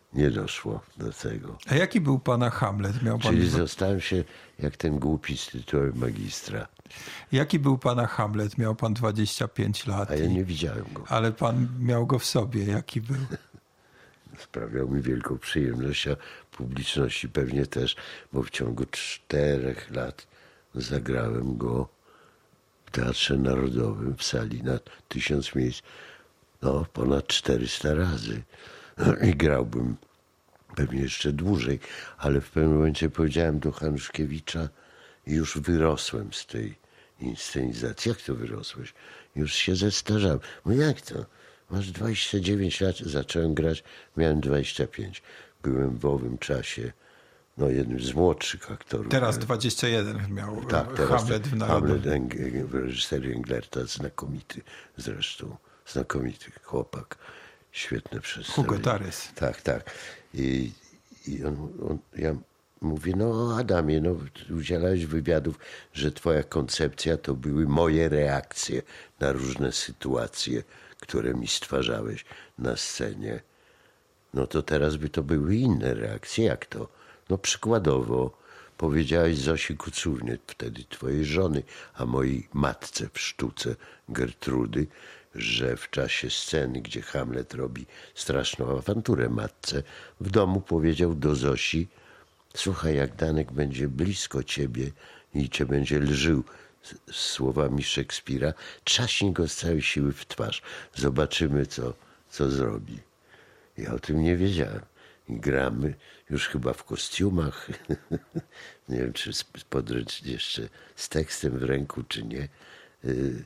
nie doszło do tego. A jaki był pana Hamlet? Miał pan... Czyli zostałem się jak ten głupi z tytułem magistra. Jaki był pana Hamlet? Miał pan dwadzieścia pięć lat. A ja i- nie widziałem go. Ale pan miał go w sobie. Jaki był? Sprawiał mi wielką przyjemność, a publiczności pewnie też, bo w ciągu czterech lat zagrałem go w Teatrze Narodowym w sali na tysiąc miejsc, no ponad czterysta razy. I grałbym pewnie jeszcze dłużej, ale w pewnym momencie powiedziałem do Hanuszkiewicza, już wyrosłem z tej inscenizacji. Jak to wyrosłeś? Już się zestarzałem. No jak to? Masz dwadzieścia dziewięć lat, zacząłem grać, miałem dwadzieścia pięć. Byłem w owym czasie no, jednym z młodszych aktorów. Teraz dwadzieścia jeden miał Tak, teraz Hamlet w Hamlet Narodowym. Eng- w reżyserii Englerta, znakomity zresztą, znakomity chłopak, świetne przedstawienie. Hugo Tarys. Tak, tak. I, i on, on, ja mówię, no Adamie, no, udzielałeś wywiadów, że twoja koncepcja to były moje reakcje na różne sytuacje, które mi stwarzałeś na scenie. No to teraz by to były inne reakcje. Jak to? No przykładowo powiedziałeś Zosi Kucównie, wtedy twojej żony, a mojej matce w sztuce Gertrudy, że w czasie sceny, gdzie Hamlet robi straszną awanturę matce, w domu powiedział do Zosi: słuchaj, jak Danek będzie blisko ciebie i cię będzie lżył z- słowami Szekspira, trzaśnij go z całej siły w twarz. Zobaczymy, co, co zrobi. Ja o tym nie wiedziałem. I gramy już chyba w kostiumach. Nie wiem, czy z- podręcznie jeszcze z tekstem w ręku, czy nie. Y,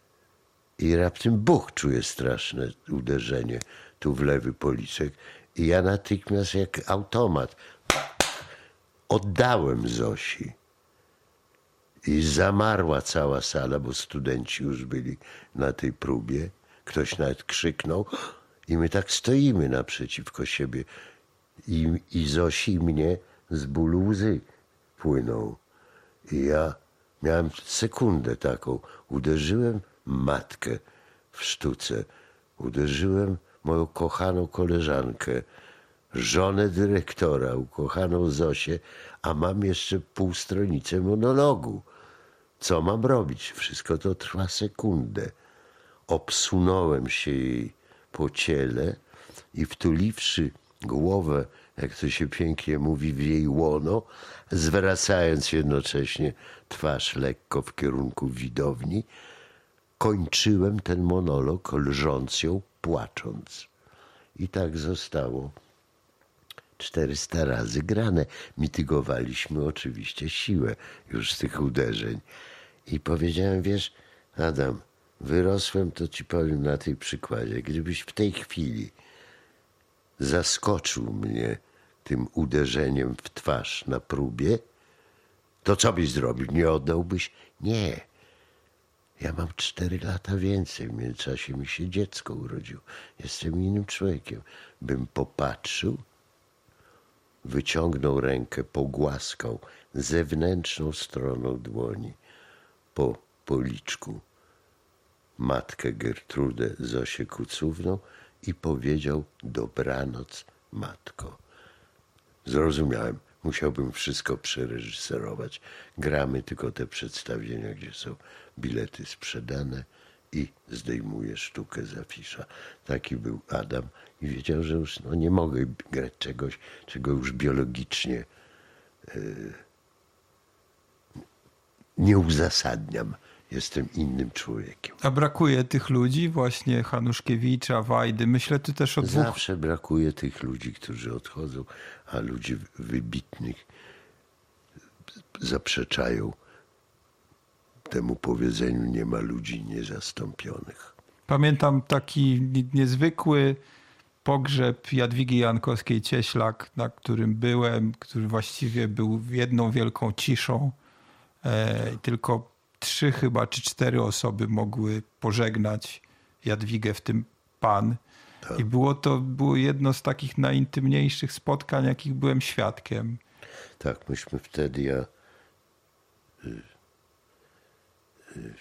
I raptem buch, czuję straszne uderzenie tu w lewy policzek. I ja natychmiast jak automat oddałem Zosi. I zamarła cała sala, bo studenci już byli na tej próbie. Ktoś nawet krzyknął i my tak stoimy naprzeciwko siebie. I, i Zosi i mnie z bólu łzy płyną. I ja miałem sekundę taką. Uderzyłem matkę w sztuce. Uderzyłem moją kochaną koleżankę, żonę dyrektora, ukochaną Zosię, a mam jeszcze półstronicę monologu. Co mam robić? Wszystko to trwa sekundę. Obsunąłem się jej po ciele i wtuliwszy głowę, jak to się pięknie mówi, w jej łono, zwracając jednocześnie twarz lekko w kierunku widowni, kończyłem ten monolog, lżąc ją, płacząc. I tak zostało czterysta razy grane. Mitygowaliśmy oczywiście siłę już z tych uderzeń. I powiedziałem, wiesz, Adam, wyrosłem, to ci powiem na tej przykładzie. Gdybyś w tej chwili zaskoczył mnie tym uderzeniem w twarz na próbie, to co byś zrobił? Nie oddałbyś? Nie. Ja mam cztery lata więcej. W międzyczasie mi się dziecko urodziło. Jestem innym człowiekiem. Bym popatrzył, wyciągnął rękę, pogłaskał zewnętrzną stroną dłoni po policzku matkę Gertrudę Zosię Kucówną i powiedział: dobranoc, matko. Zrozumiałem. Musiałbym wszystko przereżyserować. Gramy tylko te przedstawienia, gdzie są bilety sprzedane i zdejmuję sztukę z afisza. Taki był Adam i wiedział, że już no, nie mogę grać czegoś, czego już biologicznie yy, nie uzasadniam. Jestem innym człowiekiem. A brakuje tych ludzi, właśnie Hanuszkiewicza, Wajdy. Myślę tu też o dwóch. Zawsze brakuje tych ludzi, którzy odchodzą, a ludzi wybitnych zaprzeczają temu powiedzeniu: nie ma ludzi niezastąpionych. Pamiętam taki ni- niezwykły pogrzeb Jadwigi Jankowskiej-Cieślak, na którym byłem, który właściwie był jedną wielką ciszą. E, tylko trzy chyba, czy cztery osoby mogły pożegnać Jadwigę, w tym pan. Tak. I było to było jedno z takich najintymniejszych spotkań, jakich byłem świadkiem. Tak, myśmy wtedy, ja y, y,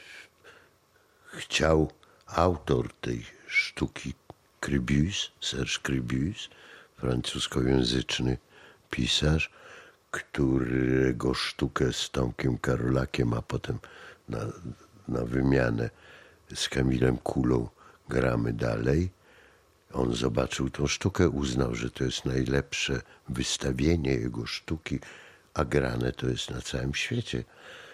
chciał autor tej sztuki, Krybius, Serge Krybius, francuskojęzyczny pisarz, którego sztukę z Tomkiem Karolakiem, a potem na, na wymianę z Kamilem Kulą gramy dalej. On zobaczył tą sztukę, uznał, że to jest najlepsze wystawienie jego sztuki, a grane to jest na całym świecie.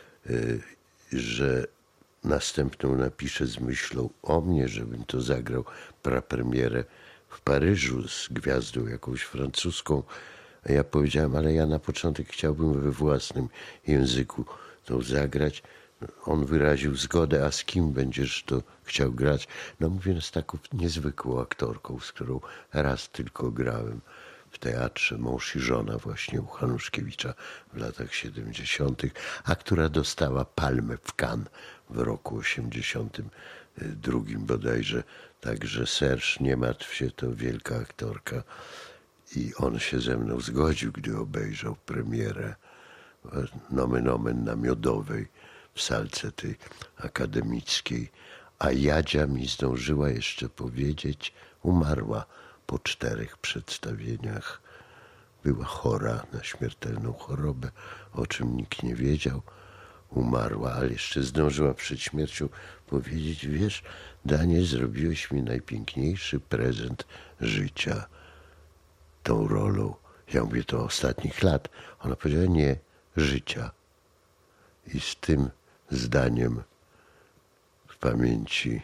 Że następną napisze z myślą o mnie, żebym to zagrał prapremierę w Paryżu z gwiazdą jakąś francuską. A ja powiedziałem, ale ja na początek chciałbym we własnym języku to zagrać. On wyraził zgodę, a z kim będziesz to chciał grać? No mówię, no z taką niezwykłą aktorką, z którą raz tylko grałem w teatrze Mąż i żona właśnie u Hanuszkiewicza w latach siedemdziesiątych, a która dostała palmę w Cannes w roku osiemdziesiątym drugim bodajże. Także Serge, nie martw się, to wielka aktorka. I on się ze mną zgodził, gdy obejrzał premierę nomen omen na Miodowej w salce tej akademickiej. A Jadzia mi zdążyła jeszcze powiedzieć, umarła po czterech przedstawieniach. Była chora na śmiertelną chorobę, o czym nikt nie wiedział. Umarła, ale jeszcze zdążyła przed śmiercią powiedzieć, wiesz, Danie, zrobiłeś mi najpiękniejszy prezent życia tą rolą. Ja mówię, to ostatnich lat. Ona powiedziała, nie, życia. I z tym zdaniem w pamięci,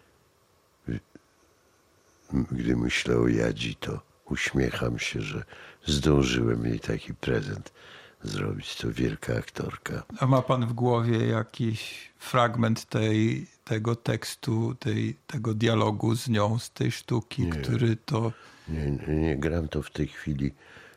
gdy myślę o Jadzi, to uśmiecham się, że zdążyłem jej taki prezent zrobić. To wielka aktorka. A ma pan w głowie jakiś fragment tej, tego tekstu, tej, tego dialogu z nią, z tej sztuki, nie, który to... Nie, nie, nie gram to w tej chwili,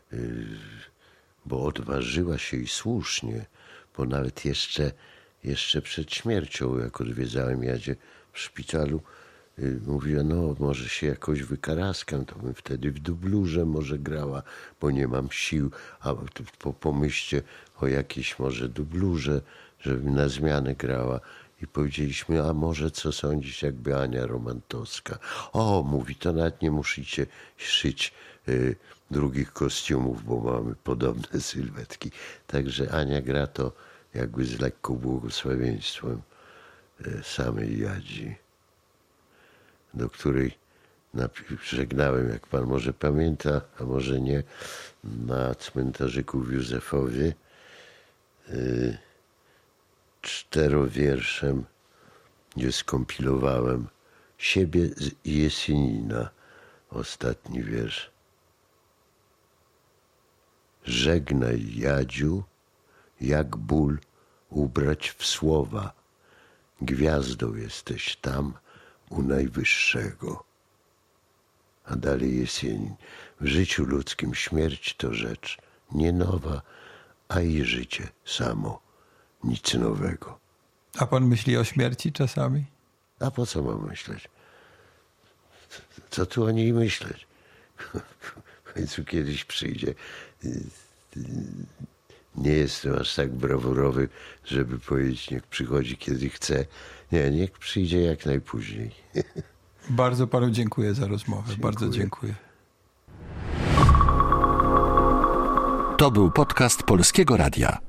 bo odważyła się i słusznie, bo nawet jeszcze, jeszcze przed śmiercią, jak odwiedzałem Jadzie w szpitalu, mówiła, no może się jakoś wykaraskam, to bym wtedy w dublurze może grała, bo nie mam sił, a po, pomyślcie o jakiejś może dublurze, żebym na zmianę grała. I powiedzieliśmy, a może co sądzisz, jakby Ania Romantowska. O, mówi, to nawet nie musicie szyć y, drugich kostiumów, bo mamy podobne sylwetki. Także Ania gra to jakby z lekką błogosławieństwem y, samej Jadzi, do której żegnałem, jak pan może pamięta, a może nie, na cmentarzyku w Józefowie y, czterowierszem, gdzie skompilowałem siebie z Jeseniina, ostatni wiersz. Żegnaj, Jadziu, jak ból ubrać w słowa. Gwiazdą jesteś tam u Najwyższego. A dalej Jesień. W życiu ludzkim śmierć to rzecz nie nowa, a i życie samo nic nowego. A pan myśli o śmierci czasami? A po co mam myśleć? Co tu o niej myśleć? W końcu kiedyś przyjdzie. Nie jestem aż tak brawurowy, żeby powiedzieć, niech przychodzi kiedy chce. Nie, niech przyjdzie jak najpóźniej. Bardzo panu dziękuję za rozmowę. Dziękuję. Bardzo dziękuję. To był podcast Polskiego Radia.